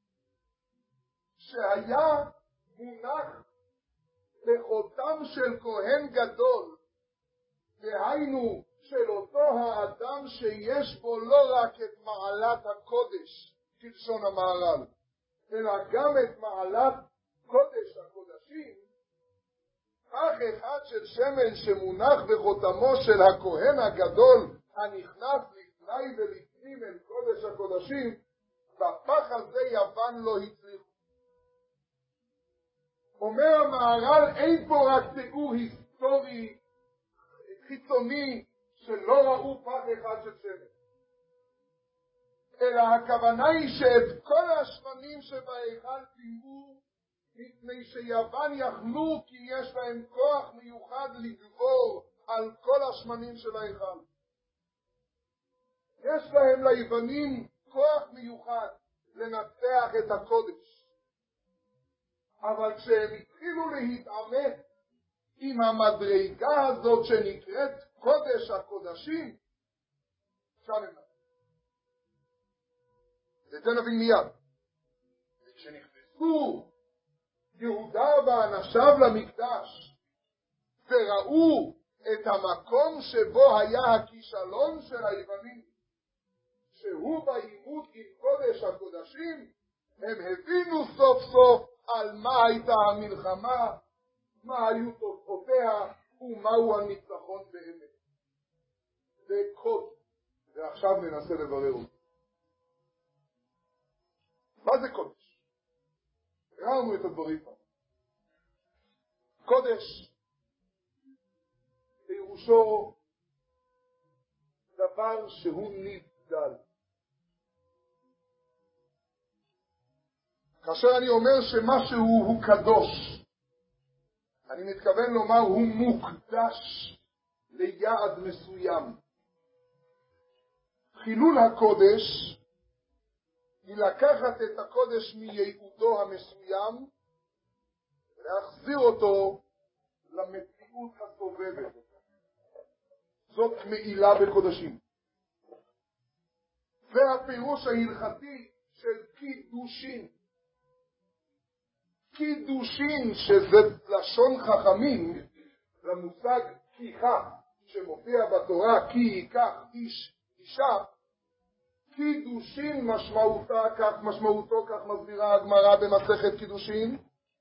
[SPEAKER 1] שהיה מונח בחותם של כהן גדול, דהיינו של אותו האדם שיש בו לא רק את מעלת הקודש כלשון המהר"ל, אלא גם את מעלת קודש הקודשים, פח אחד של שמן שמונח בחותמו של הכהן הגדול הנכנס לפני ולפנים אל קודש הקודשים, בפח הזה יוון לא הצליחו. אומר המהר"ל, אין פה רק תיאור היסטורי חיצוני שלא ראו פח אחד של שמן, אלא הכוונה היא שאת כל השמנים שבהיכל טימאו מפני שיוון יכלו, כי יש להם כוח מיוחד לגבור על כל השמנים של ההיכל. יש להם ליוונים כוח מיוחד לנצח את הקודש, אבל כשהם התחילו להתעמת עם המדרגה הזאת שנקראת קודש הקודשים, שם הם נפלו. את זה נבין מיד. וכשנכנסו יהודה ואנשיו למקדש וראו את המקום שבו היה הכישלון של היוונים, שהוא בעימות עם קודש הקודשים, הם הבינו סוף סוף על מה הייתה המלחמה, מה היו תוצאותיה ומהו הניצחון באמת. זה קוד, ועכשיו ננסה לברר אותו. מה זה קודש? ראינו את הדברים פה. קודש פירושו דבר שהוא נבדל. כאשר אני אומר שמשהו הוא קדוש, אני מתכוון לומר הוא מוקדש ליעד מסוים. חילול הקודש היא לקחת את הקודש מייעודו המסוים ולהחזיר אותו למציאות הסובבת. זאת מעילה בקודשים. זה הפירוש ההלכתי של קידושין. קידושין, שזה לשון חכמים, למושג כיחה שמופיע בתורה, כי ייקח איש אישה, קידושין משמעותו כך מסבירה הגמרא במסכת קידושין,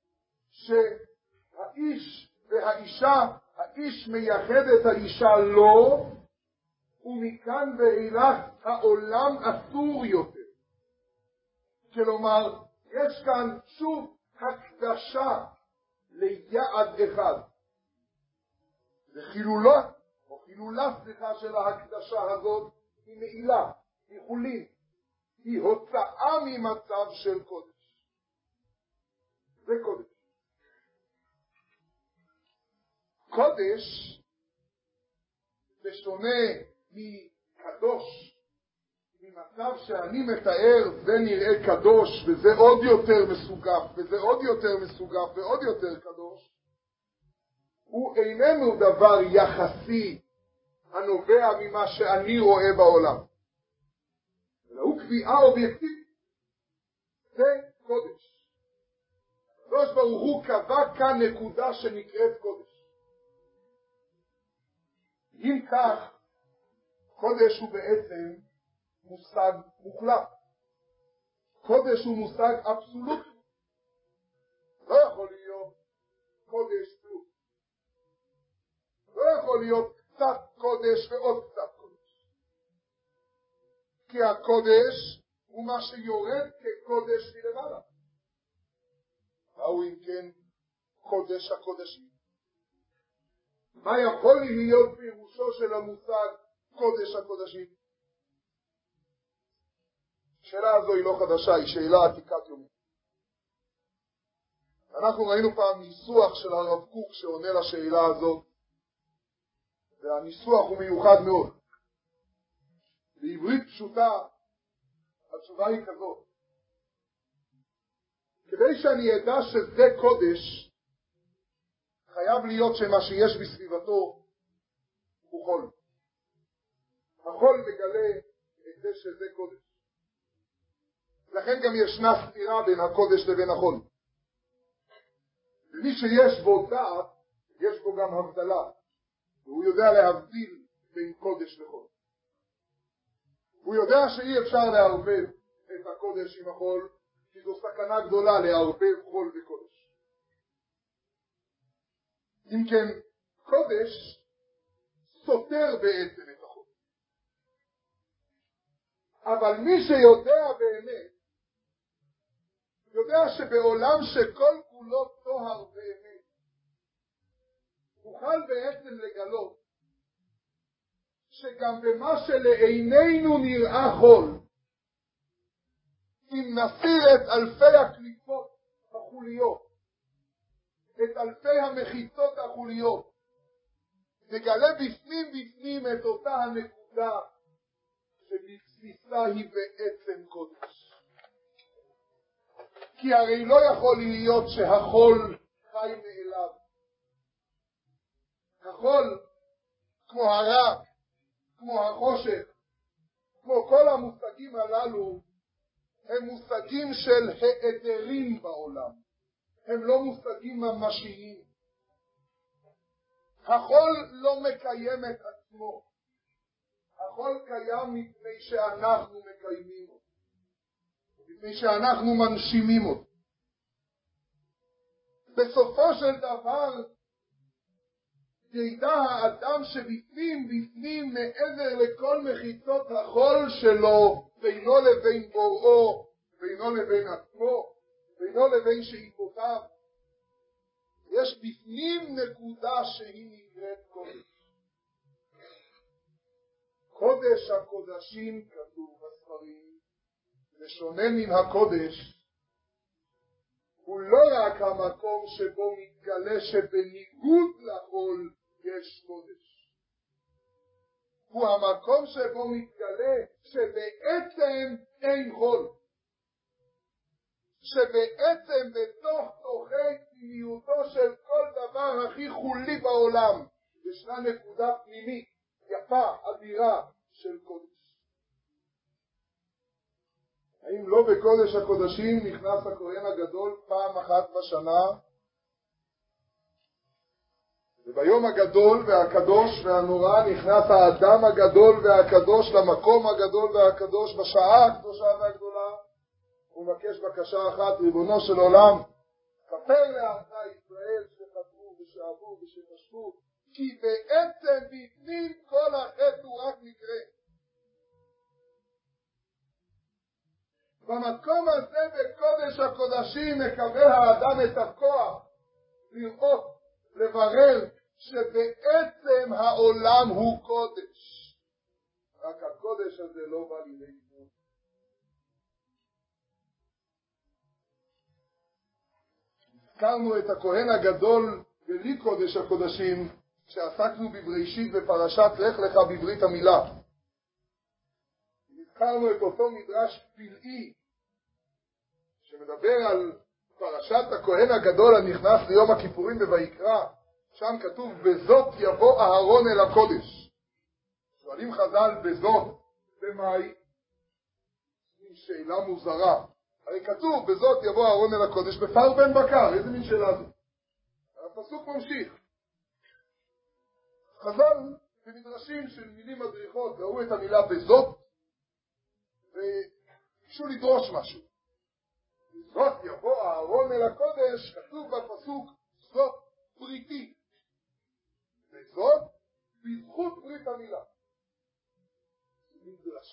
[SPEAKER 1] שהאיש והאישה, האיש מייחד את האישה לו, ומכאן ואילך העולם אסור יותר. כלומר, יש כאן שוב הקדשה ליעד אחד. וחילולה של ההקדשה הזאת היא מעילה, היא חולין, היא הוצאה ממצב של קודש. זה קודש. קודש בשונה מקדוש, ממצב שאני מתאר זה נראה קדוש וזה עוד יותר מסוגף וזה עוד יותר מסוגף ועוד יותר קדוש, הוא איננו דבר יחסי הנובע ממה שאני רואה בעולם, אלא הוא קביעה אובייקטיבית. זה קודש. הקדוש ברוך הוא קבע כאן נקודה שנקראת קודש. אם כך, קודש הוא בעצם מושג מוחלט. קודש הוא מושג אבסולוטי. לא יכול להיות קודש להיות קצת קודש ועוד קצת קודש. כי הקודש הוא מה שיורד כקודש מלמעלה. מהו אם כן קודש הקודשים? מה יכול להיות פירושו של המושג קודש הקודשים? השאלה הזו היא לא חדשה, היא שאלה עתיקת יומין. אנחנו ראינו פעם ניסוח של הרב קוק שעונה לשאלה הזאת, והניסוח הוא מיוחד מאוד. בעברית פשוטה, התשובה היא כזאת. כדי שאני אדע שזה קודש, חייב להיות שמה שיש בסביבתו הוא חול. החול מגלה את זה שזה קודש. לכן גם ישנה סתירה בין הקודש לבין החול. ומי שיש בו דעת, יש בו גם הבדלה. והוא יודע להבדיל בין קודש לחול. הוא יודע שאי אפשר לערבב את הקודש עם החול, כי זו סכנה גדולה לערבב חול וקודש. אם כן, קודש סותר בעצם את החול. אבל מי שיודע באמת, יודע שבעולם שכל כולו טוהר באמת, נוכל בעצם לגלות שגם במה שלעינינו נראה חול, אם נסיר את אלפי הקליפות החוליות, את אלפי המחיצות החוליות, נגלה בפנים את אותה הנקודה שבבסיסה היא בעצם קודש. כי הרי לא יכול להיות שהחול חי מאליו. החול, כמו הרע, כמו החושך, כמו כל המושגים הללו, הם מושגים של היעדרים בעולם. הם לא מושגים ממשיים. החול לא מקיים את עצמו. החול קיים מפני שאנחנו מקיימים אותו. מפני שאנחנו מנשימים אותו. בסופו של דבר, ידע האדם שבפנים מעבר לכל מחיצות החול שלו, בינו לבין בוראו, בינו לבין עצמו, בינו לבין שאיפותיו, יש בפנים נקודה שהיא נקראת קודש. קודש הקודשים כתוב בספרים, ושונה מן הקודש, הוא לא רק המקום שבו מתגלה שבניגוד לחול יש קודש. הוא המקום שבו מתגלה שבעצם אין חול. שבעצם בתוך תוכי פנימיותו של כל דבר הכי חולי בעולם ישנה נקודה פנימית, יפה, אדירה של קודש. האם לא בקודש הקודשים נכנס הכהן הגדול פעם אחת בשנה? וביום הגדול והקדוש והנורא נכנס האדם הגדול והקדוש למקום הגדול והקדוש בשעה הקדושה והגדולה. הוא מבקש בקשה אחת, ריבונו של עולם, כפר לעמך ישראל שחטאו ושאבו ושפשטו, כי בעצם בפנים כל החטא הוא רק מקרה. במקום הזה בקודש הקודשים מקבל האדם את הכוח לראות, לברר שבעצם העולם הוא קודש. רק הקודש הזה לא בא לידי ביטוי. הזכרנו את הכהן הגדול בלי קודש הקודשים כשעסקנו בבראשית בפרשת לך לך בברית המילה. הזכרנו את אותו מדרש פלאי שמדבר על פרשת הכהן הגדול הנכנס ליום הכיפורים בויקרא. שם כתוב בזאת יבוא אהרון אל הקודש. שואלים חז"ל בזאת במאי? שאלה מוזרה. הרי כתוב בזאת יבוא אהרון אל הקודש בפר בן בקר. איזה מין שאלה זו? הפסוק ממשיך. חז"ל במדרשים של מילים מדריכות ראו את המילה בזאת וביקשו לדרוש משהו. בזאת יבוא אהרון אל הקודש, כתוב בפסוק זאת בריתי. בזאת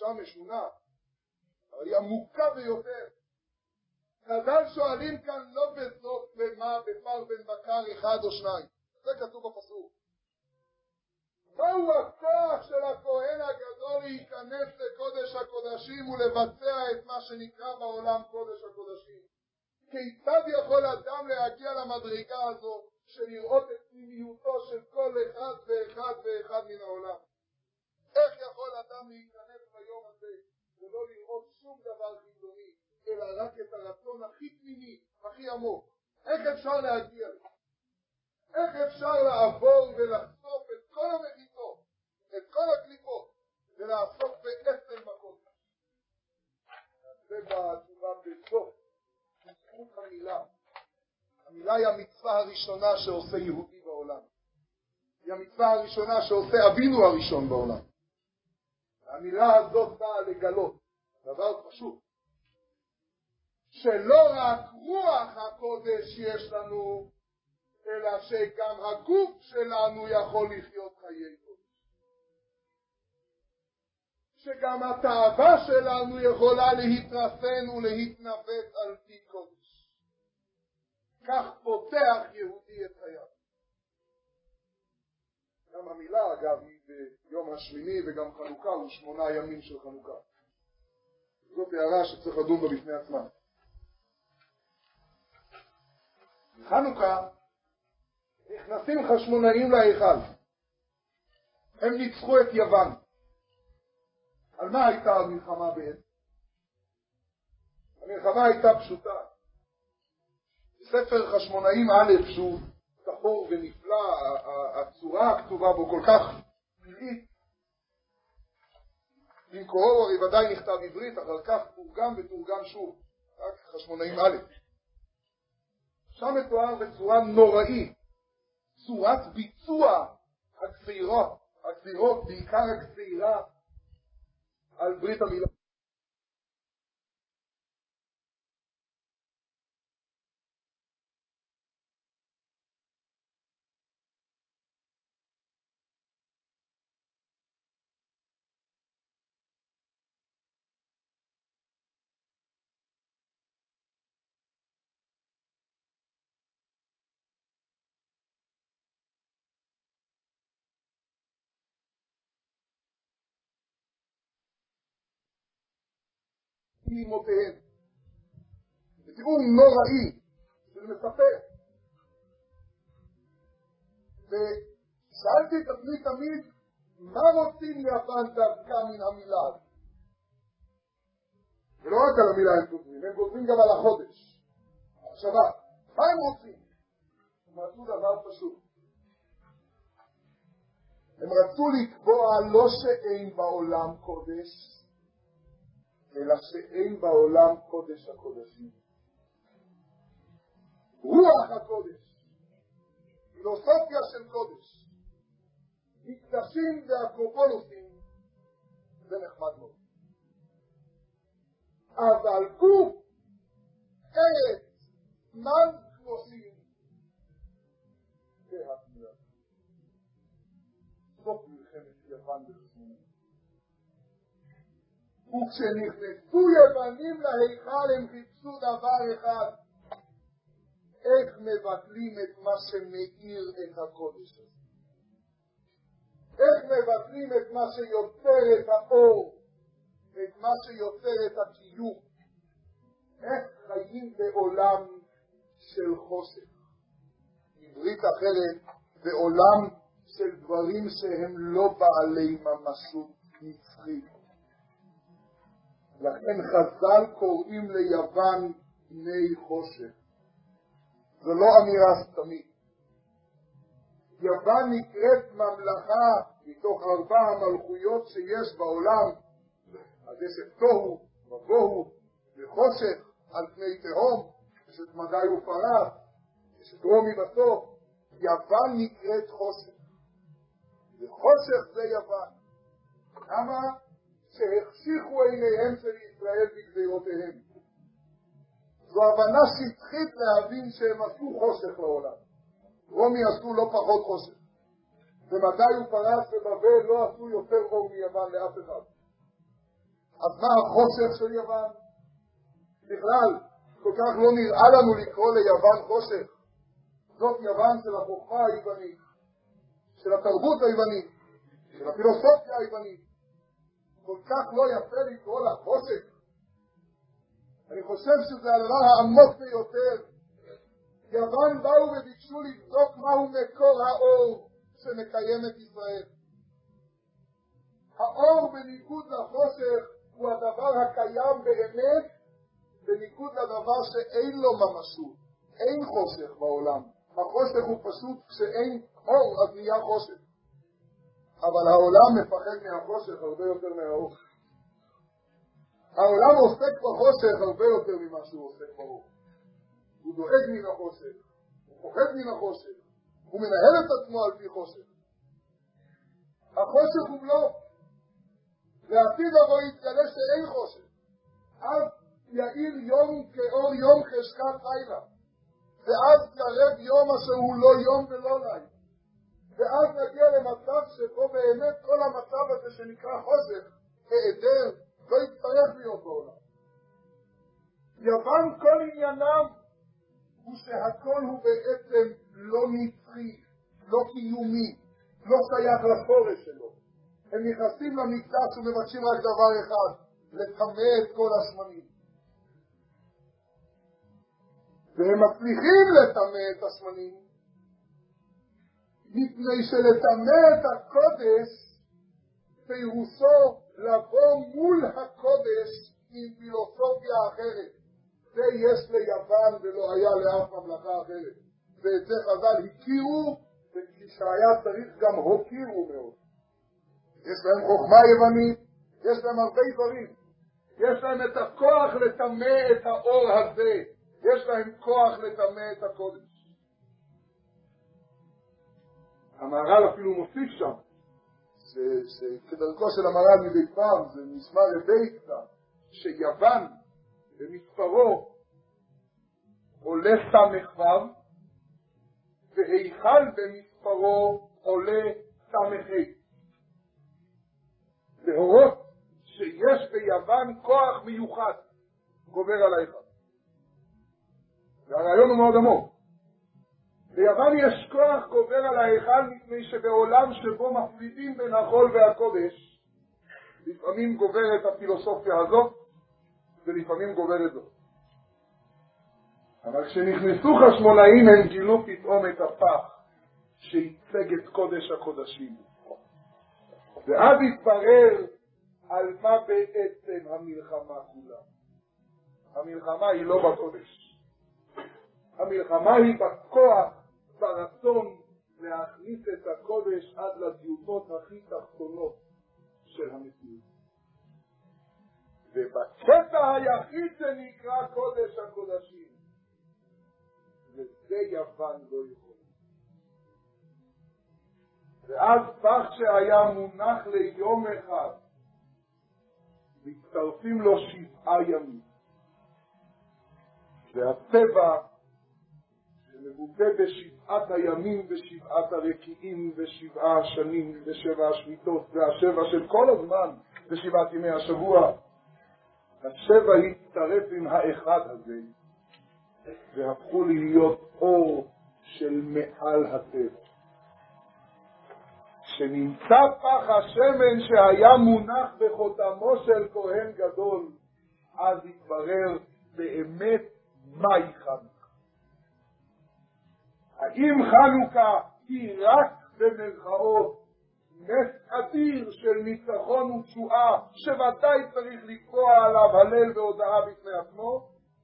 [SPEAKER 1] מצווה משונה, אבל היא עמוקה ביותר. חז"ל שואלים כאן לא בזאת ומה בפר בן בקר אחד או שניים. זה כתוב בפסוק. מהו הכוח של הכהן הגדול להיכנס לקודש הקודשים ולבצע את מה שנקרא בעולם קודש הקודשים? כיצד יכול אדם להגיע למדרגה הזו של לראות את פנימיותו של כל אחד ואחד ואחד מן העולם? איך יכול אדם להיכנס ביום הזה ולא לראות שום דבר חיצוני, אלא רק את הרצון הכי פנימי, הכי עמוק? איך אפשר להגיע לזה? איך אפשר לעבור ולחשוף את כל המחיצות, את כל הקליפות, ולעסוק בעצם בקודש? זה בתשובה בסוף, בזכות המילה. המילה היא המצווה הראשונה שעושה יהודי בעולם. היא המצווה הראשונה שעושה אבינו הראשון בעולם. המילה הזאת באה לגלות דבר פשוט, שלא רק רוח הקודש יש לנו, אלא שגם הגוף שלנו יכול לחיות חיי קודש. שגם התאווה שלנו יכולה להתרסן ולהתנווט על פי קודש. כך פותח יהודי את חייו. גם המילה, אגב, היא ביום השמיני וגם חנוכה, הוא 8 ימים של חנוכה. זאת הערה שצריך לדון בה בפני עצמה. חנוכה נכנסים חשמונאים להיכל. הם ניצחו את יוון. על מה הייתה המלחמה בעצם? המלחמה הייתה פשוטה. ספר חשמונאים א', שהוא טהור ונפלא, הצורה הכתובה בו כל כך פלאית. במקורו הרי ודאי נכתב עברית, אחר כך תורגם ותורגם שוב. רק חשמונאים א'. שם מתואר בצורה נוראית, צורת ביצוע הגזירות, בעיקר הגזירה על ברית המילה. אמותיהם. ותראו נוראי, זה מספר. ושאלתי את עצמי תמיד, מה רוצים יוון דווקא מן המילה? ולא רק על המילה הם גוזרים, הם גוזרים גם על החודש. השבת. מה הם רוצים? הם רצו דבר פשוט. הם רצו לקבוע לא שאין בעולם קודש, אלא שאין בעולם קודש הקודשים. רוח הקודש, פילוסופיה של קודש, מקדשים ואקרופולוסים, זה נחמד מאוד. אבל גוף, ארץ, זמן קדושים, זה התמילה. זאת מלחמת יוון בחשמונאים. וכשנכנסו יוונים להיכל הם חיפשו דבר אחד, איך מבטלים את מה שמאיר את הקודש הזה. איך מבטלים את מה שיוצר את האור, את מה שיוצר את הקיום. איך חיים בעולם של חושך. עברית אחרת, בעולם של דברים שהם לא בעלי ממשות נצחית. לכן חז"ל קוראים ליוון בני חושך. זו לא אמירה סתמית. יוון נקראת ממלכה מתוך 4 המלכויות שיש בעולם. אז יש את תוהו ובוהו וחושך על פני תהום, יש את מדי ופרס, יש את רומי בסוף. יוון נקראת חושך. וחושך זה יוון. למה? שהחשיכו עיניהם של ישראל בגזירותיהם. זו הבנה שטחית להבין שהם עשו חושך לעולם. רומי עשו לא פחות חושך. ומדי ופרס ובבל לא עשו יותר אור מיוון לאף אחד. אז מה החושך של יוון? בכלל, כל כך לא נראה לנו לקרוא ליוון חושך. זאת יוון של החוכמה היוונית, של התרבות היוונית, של הפילוסופיה היוונית. כל כך לא יפה לקרוא לה חושך. אני חושב שזה הדבר העמוק ביותר. יוון באו וביקשו לבדוק מהו מקור האור שמקיים את ישראל. האור בניגוד לחושך הוא הדבר הקיים באמת, בניגוד לדבר שאין לו ממשות. אין חושך בעולם. החושך הוא פשוט כשאין אור אז נהיה חושך. אבל העולם מפחד מהחושך הרבה יותר מהאור. העולם עוסק בחושך הרבה יותר ממה שהוא עוסק באור. הוא דואג מן החושך, הוא פוחד מן החושך, הוא מנהל את עצמו על פי חושך. החושך הוא לא. לעתיד לבוא יתגלה שאין חושך. אז יאיר יום כאור יום חשכת לילה. ואז ירד יום אשר הוא לא יום ולא לילה. ואז נגיע למצב שבו באמת כל המצב הזה שנקרא חושך, היעדר, לא יצטרך להיות בעולם. יוון כל עניינם הוא שהכל הוא בעצם לא נצחי, לא קיומי, לא שייך לשורש שלו. הם נכנסים למקדש ומבקשים רק דבר אחד, לטמא את כל השמנים. והם מצליחים לטמא את השמנים, מפני שלטמא את הקודש, פירושו לבוא מול הקודש עם פילוסופיה אחרת. זה יש ליוון ולא היה לאף ממלכה אחרת. ואת זה חז"ל הכירו, וכשהיה צריך גם הוקירו מאוד. יש להם חוכמה יוונית, יש להם הרבה דברים. יש להם את הכוח לטמא את האור הזה. יש להם כוח לטמא את הקודש. המהר"ל אפילו מוסיף שם, שכדרכו של המהר"ל מדי פעם, זה נשמע רבי קצת, שיוון במספרו עולה סמ"ו, והיכל במספרו עולה סמ"ה. להורות שיש ביוון כוח מיוחד גובר על ההיכל. והרעיון הוא מאוד עמוק. ביוון יש כוח גובר על ההיכל מפני שבעולם שבו מפרידים בין החול והקודש, לפעמים גוברת הפילוסופיה הזאת ולפעמים גוברת זאת. אבל כשנכנסו חשמונאים הם גילו פתאום את הפח שייצג את קודש הקודשים. ואז התברר על מה בעצם המלחמה כולה. המלחמה היא לא בקודש. המלחמה היא בכוח, ברצון להכניס את הקודש עד לדיוטות הכי תחתונות של המציאות. ובקטע היחיד שנקרא קודש הקודשים, וזה יוון לא יכול. ואז פח שהיה מונח ליום אחד, מצטרפים לו 7 ימים. והטבע שמבוטא ב7 הימים ו7 הרקיעים ו7 השנים ו7 השמיטות וה7 של כל הזמן ו7 ימי השבוע, ה7 הצטרף עם האחד הזה והפכו להיות אור של מעל הטבע. שנמצא פח השמן שהיה מונח בחותמו של כהן גדול, אז התברר באמת מהי חנוכה. האם חנוכה היא רק במרכאות נס אדיר של ניצחון ותשועה שוודאי צריך לקרוא עליו הלל והודעה בפני עצמו,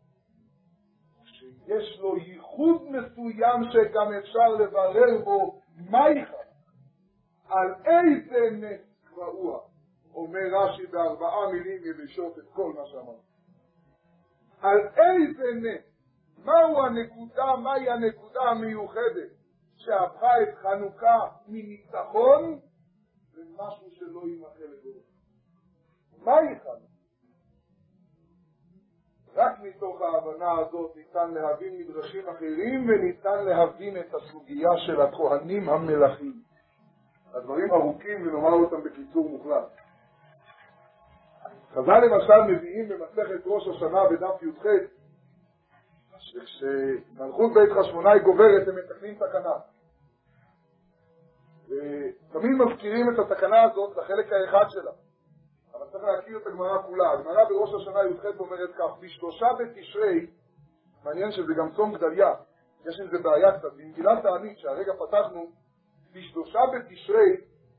[SPEAKER 1] שיש לו ייחוד מסוים שגם אפשר לברר בו מהי חנוכה, על איזה נס קראוה, אומר רש"י ב4 מילים יבשות את כל מה שאמר. על איזה נס, מהי הנקודה המיוחדת שהפכה את חנוכה מניצחון למשהו שלא יימחה לדור. מהי חנוכה? רק מתוך ההבנה הזאת ניתן להבין מדרשים אחרים וניתן להבין את הסוגיה של הכהנים המלכים. הדברים ארוכים ונאמר אותם בקיצור מוחלט. חז"ל למשל מביאים במסכת ראש השנה בדף י"ח, שכשמלכות בית חשמונאי גוברת הם מתקנים תקנה. ותמיד מזכירים את התקנה הזאת לחלק האחד שלה. אבל צריך להכיר את הגמרא כולה. הגמרא בראש השנה י"ח אומרת כך, בשלושה בתשרי, מעניין שזה גם צום גדליה, יש עם זה בעיה קצת, במגילת תענית שהרגע פתחנו, בשלושה בתשרי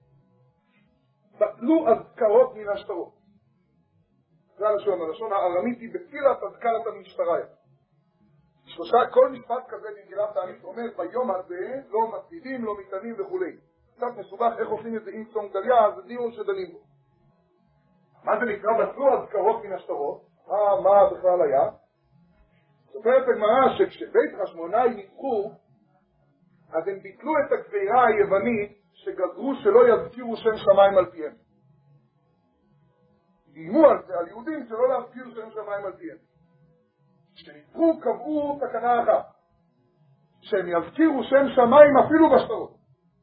[SPEAKER 1] בטלו אזכרות מן השטרות. זה הלשון הארמית היא בתחילת אזכרת המשטרה. כל משפט כזה במגילת תענית אומר, ביום הזה לא מצליבים, לא מתענים וכו'. קצת מסובך איך עושים את זה עם צום גדליה, זה דיון שדנים בו. מה זה נקרא בטלו אזכרות מן השטרות? מה בכלל היה? סופרת הגמרא שכשבית חשמונאי ניצחו, אז הם ביטלו את הגזירה היוונית שגזרו שלא יזכירו שם שמיים על פיהם. איימו על זה, על יהודים שלא להזכיר שם שמיים על פיהם. כשניצחו קבעו תקנה אחת, שהם יזכירו שם שמיים אפילו בשטרות.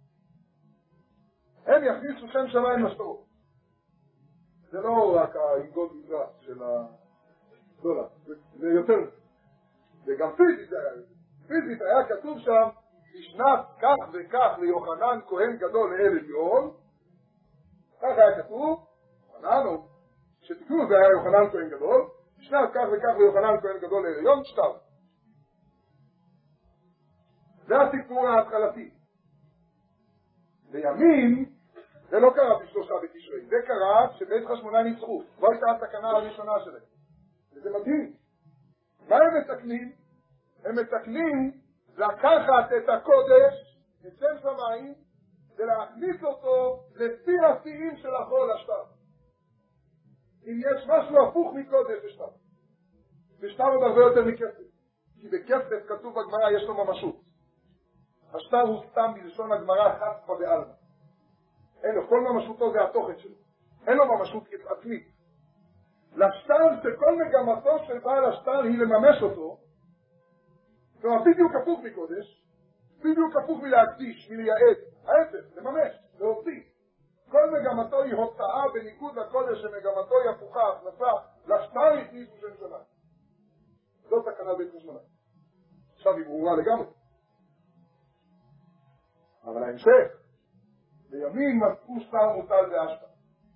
[SPEAKER 1] הם יכניסו שם שמיים בשטרות. זה לא רק העיגות מזרח של הדולר, זה יותר. וגם פיזית היה כתוב שם, בשנת כך וכך ליוחנן כהן גדול לאל עליון, כך היה כתוב, יוחנן, או שתקנו זה היה יוחנן כהן גדול, בשנת כך וכך ליוחנן כהן גדול לאל עליון, שטר. זה הסיפור ההתחלתי. בימים, זה לא קרה בשלושה בתשרי, זה קרה שבית חשמונאי ניצחו, זו הייתה התקנה הראשונה שלהם. וזה מדהים. מה הם מתקנים? הם מתקנים לקחת את הקודש, את שם שמיים, ולהכניס אותו לפי השיאים של החול השטר. אם יש משהו הפוך מקודש בשטר. בשטר עוד הרבה יותר מכסף. כי בכסף כתוב בגמרא יש לו ממשות. השטר הוא סתם בלשון הגמרא חספה בעלמא. אין לו, כל ממשותו זה התוכן שלו. אין לו ממשות עצמית. לשטר שכל מגמתו של בעל השטר היא לממש אותו, כלומר, בדיוק הפוך מקודש, בדיוק הפוך מלהקדיש, מלייעד, ההפך, לממש, להוציא. כל מגמתו היא הוצאה בניגוד לקודש שמגמתו היא הפוכה, הכנסה, לשטר הכניסו שם שמיים. זאת תקנה בית חשמונאי. עכשיו היא ברורה לגמרי. אבל ההמשך, בימים מצאו שטר מוטל באשפה.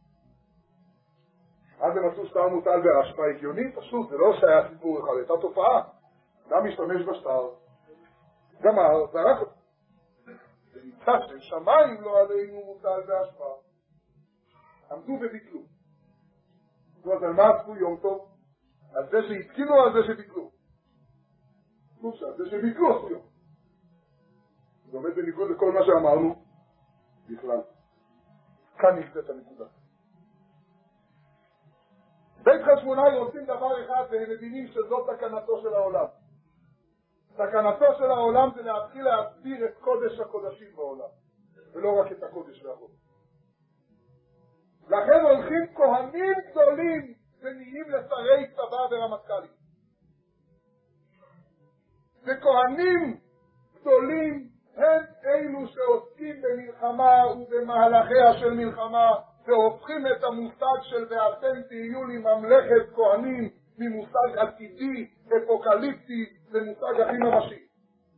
[SPEAKER 1] עד למצאו שטר מוטל באשפה הגיונית, פשוט, זה לא שהיה סיפור אחד, הייתה תופעה. גם משתמש בשטר, גמר, זרק אותו. ונמצא ששמיים לא עלינו מוטל באשפה. עמדו וביטלו. אז על מה עשו יום טוב? על זה שהתקינו או על זה שביטלו? על זה שביטלו עשו יום. זה עומד בניגוד לכל מה שאמרנו בכלל. כאן נקצת הנקודה. בית חשמונאי רוצים דבר אחד והם מבינים שזאת תקנתו של העולם. תקנתו של העולם זה להתחיל להסביר את קודש הקודשים בעולם, ולא רק את הקודש והחול. לכן הולכים כהנים גדולים ונהיים לשרי צבא ורמטכ"לים. וכהנים גדולים הם אלו שעוסקים במלחמה ובמהלכיה של מלחמה, והופכים את המושג של ואתם תהיו לי ממלכת כהנים ממושג עתידי, אפוקליפטי, למושג הכי ממשי.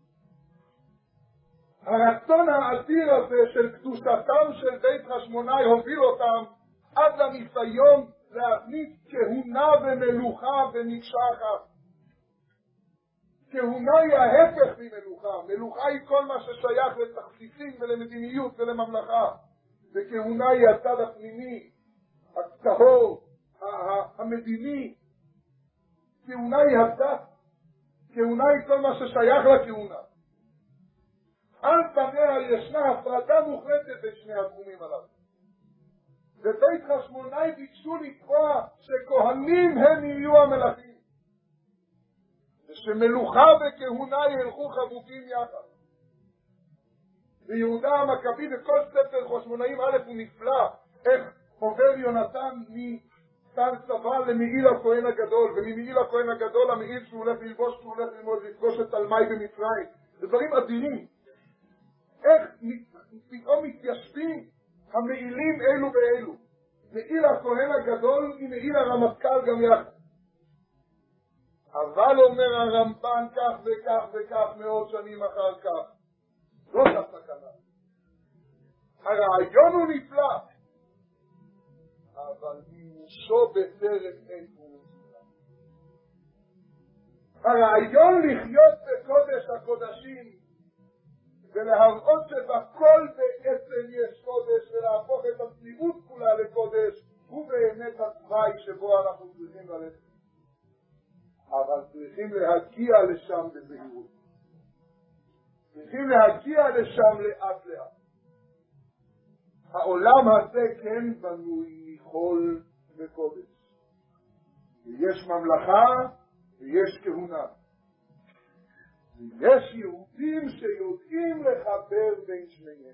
[SPEAKER 1] הרצון האדיר הזה של קדושתם של בית חשמונאי הוביל אותם עד לניסיון להכניס כהונה ומלוכה במקשה אחת. כהונה היא ההפך ממלוכה. מלוכה היא כל מה ששייך לתכסיסים ולמדיניות ולממלכה. וכהונה היא הצד הפנימי, הטהור, המדיני. כהונה היא הדת. כהונה היא כל מה ששייך לכהונה. על פניה ישנה הפרדה מוחלטת בין שני התחומים הללו. ובית חשמונאי ביקשו לקבוע שכהנים הם יהיו המלכים. ושמלוכה וכהונה ילכו חבוקים יחד. ויהודה המכבי בכל ספר חשמונאים א' הוא נפלא, איך עובר יונתן מתן צבא למעיל הכהן הגדול, וממעיל הכהן הגדול המעיל שהוא הולך ללבוש, שהוא הולך ללמוד לפגוש את תלמי במצרים. זה דברים אדירים. איך פתאום מתיישבים המעילים אלו ואלו. מעיל הכהן הגדול עם מעיל הרמטכ"ל גם יחד. אבל אומר הרמב"ן כך וכך וכך מאות שנים אחר כך, זאת הסכנה. הרעיון הוא נפלא, אבל מימושו בטרם אין הוא נפלא. הרעיון לחיות בקודש הקודשים ולהראות שבכל בעצם יש קודש ולהפוך את המציאות כולה לקודש, הוא באמת התוואי שבו אנחנו צריכים ללכת. אבל צריכים להגיע לשם בזהירות. צריכים להגיע לשם לאט לאט. העולם הזה כן בנוי מחול וקודש. ויש ממלכה ויש כהונה. ויש יהודים שיודעים לחבר בין שניהם.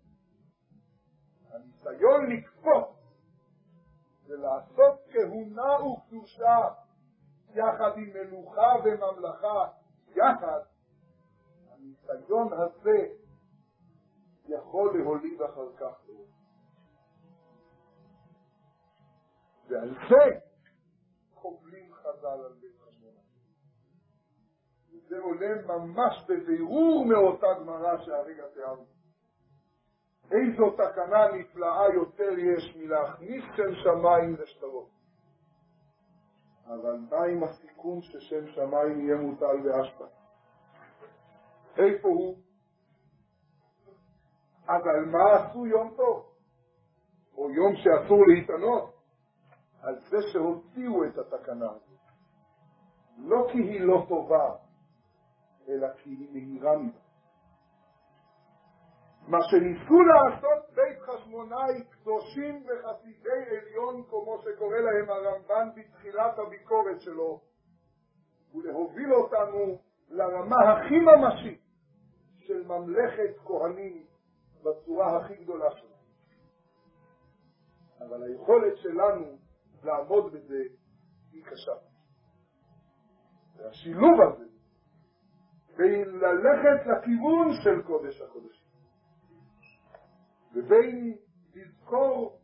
[SPEAKER 1] הניסיון לקפוץ ולעשות כהונה וקדושה יחד עם מלוכה וממלכה יחד, הניסיון הזה יכול להוליד אחר כך לא. ועל זה קובלים חז"ל על בית חשמונאי. וזה עולה ממש בבירור מאותה גמרא שהרגע תיארנו. איזו תקנה נפלאה יותר יש מלהכניס שם שמיים לשטרות. אבל מה עם הסיכון ששם שמיים יהיה מוטל באשפה? איפה הוא? אבל מה עשו יום טוב? או יום שאסור להתענות? על זה שהוציאו את התקנה הזאת. לא כי היא לא טובה, אלא כי היא מהירה מדי. מה שניסו לעשות בית חשמונאי קדושים וחסידי עליון, כמו שקורא להם הרמב"ן בתחילת הביקורת שלו, ולהוביל אותנו לרמה הכי ממשית של ממלכת כהנים בצורה הכי גדולה שלנו. אבל היכולת שלנו לעמוד בזה היא קשה. והשילוב הזה בין ללכת לכיוון של קודש הקודשים ובין לזכור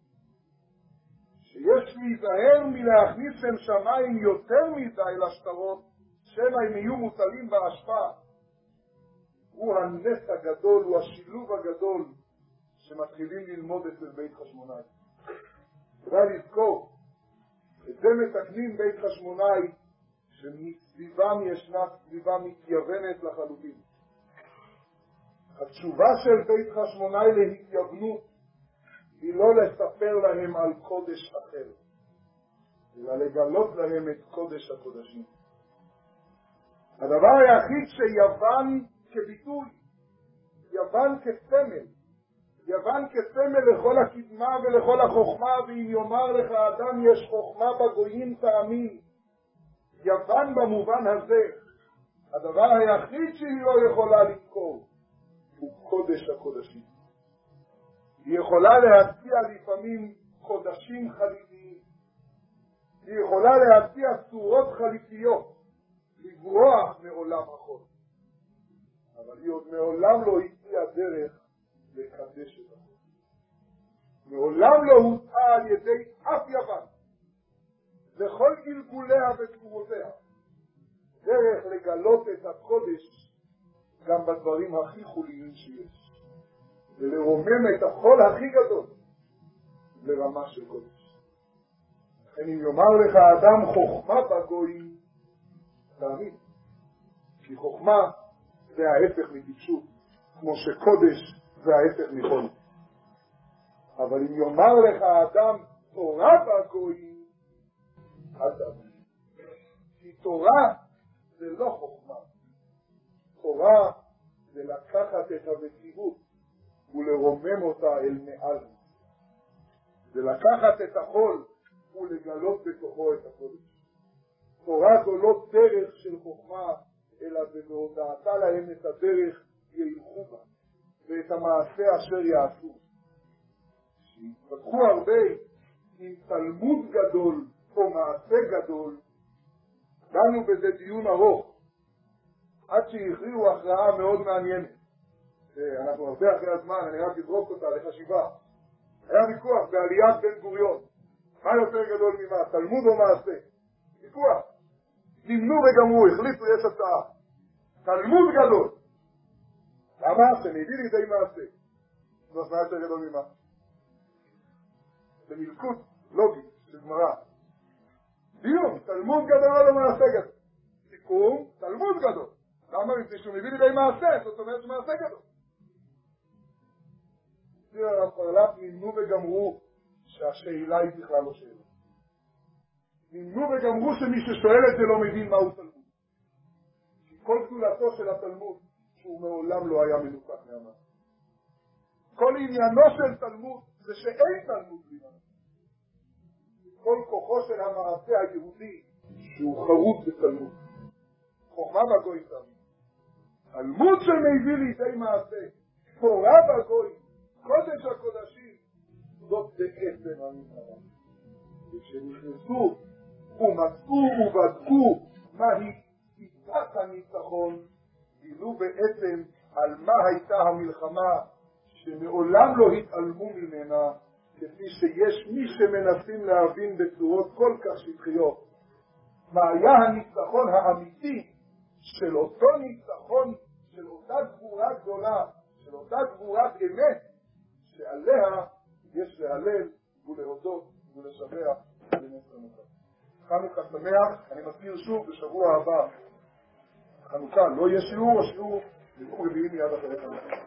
[SPEAKER 1] שיש להיזהר מלהכניס שם שמיים יותר מדי לשטרות, שמא הם יהיו מוטלים באשפה, הוא הנס הגדול, הוא השילוב הגדול שמתחילים ללמוד אצל בית חשמונאי. כדאי לזכור, את זה מתקנים בית חשמונאי שמסביבם ישנה סביבה מתייוונת לחלוטין. התשובה של בית חשמונאי להתייוונות היא לא לספר להם על קודש אחר, אלא לגלות להם את קודש הקודשים. הדבר היחיד שיוון כביטוי, יוון כסמל, יוון כסמל לכל הקדמה ולכל החוכמה, ואם יאמר לך אדם יש חוכמה בגויים תאמין, יוון במובן הזה, הדבר היחיד שהיא לא יכולה לזכור הוא קודש הקודשים. היא יכולה להציע לפעמים קודשים חליפיים, היא יכולה להציע צורות חליפיות, לברוח מעולם החול, אבל היא עוד מעולם לא הציעה דרך לקדש את החול. מעולם לא הוצאה על ידי אף יוון לכל גלגוליה ותקומותיה דרך לגלות את הקודש גם בדברים הכי חוליים שיש, ולרומם את החול הכי גדול לרמה של קודש. לכן אם יאמר לך אדם חוכמה בגויים, תאמין, כי חוכמה זה ההפך מטיפשות, כמו שקודש זה ההפך מחול. אבל אם יאמר לך אדם תורה בגויים, אל תאמין, כי תורה זה לא חוכמה. תורה זה לקחת את המציאות ולרומם אותה אל מעל. זה לקחת את החול ולגלות בתוכו את הקודש. תורה זו לא דרך של חוכמה, אלא בהודעתה להם את הדרך ילכו בה, ואת המעשה אשר יעשו. שהתפתחו הרבה עם תלמוד גדול או מעשה גדול, דנו בזה דיון ארוך, עד שהכריעו הכרעה מאוד מעניינת. אנחנו הרבה אחרי הזמן, אני רק אזרוק אותה לחשיבה. היה ויכוח בעליית בן גוריון, מה יותר גדול ממה, תלמוד או מעשה? ויכוח. נמנו וגמרו, החליטו, יש הצעה. תלמוד גדול. למה? שמביא לידי מעשה. זאת מה יותר גדול ממה? במלכות לוגית של גמרא. דיון, תלמוד גדול או מעשה גדול? סיכום, תלמוד גדול. למה? מפני שהוא מביא לידי מעשה, זאת אומרת שמעשה גדול. הרב פרל"פ נמנו וגמרו שהשאלה היא בכלל לא שאלה. נמנו וגמרו שמי ששואל את זה לא מבין מהו תלמוד. כי כל גדולתו של התלמוד שהוא מעולם לא היה מנותק מהמעשה. כל עניינו של תלמוד זה שאין תלמוד בלי מעשה. כל כוחו של המעשה היהודי שהוא חרוט בתלמוד. חוכמה בגוי תלמוד. תלמוד שמביא לידי מעשה. תורה בגוי. קודש הקודשים. זאת בעצם המטרה. וכשנכנסו ומצאו ובדקו מהי סיבת הניצחון, גילו בעצם על מה הייתה המלחמה שמעולם לא התעלמו ממנה, כפי שיש מי שמנסים להבין בצורות כל כך שטחיות. מה היה הניצחון האמיתי של אותו ניצחון, של אותה גבורה גדולה, של אותה גבורת אמת, שעליה יש להלל ולהודות ולשבח ולנס חנוכה. חנוכה שמח, אני מזכיר שוב בשבוע הבא, חנוכה לא יהיה שיעור או שיעור רביעי מיד אחרי חנוכה.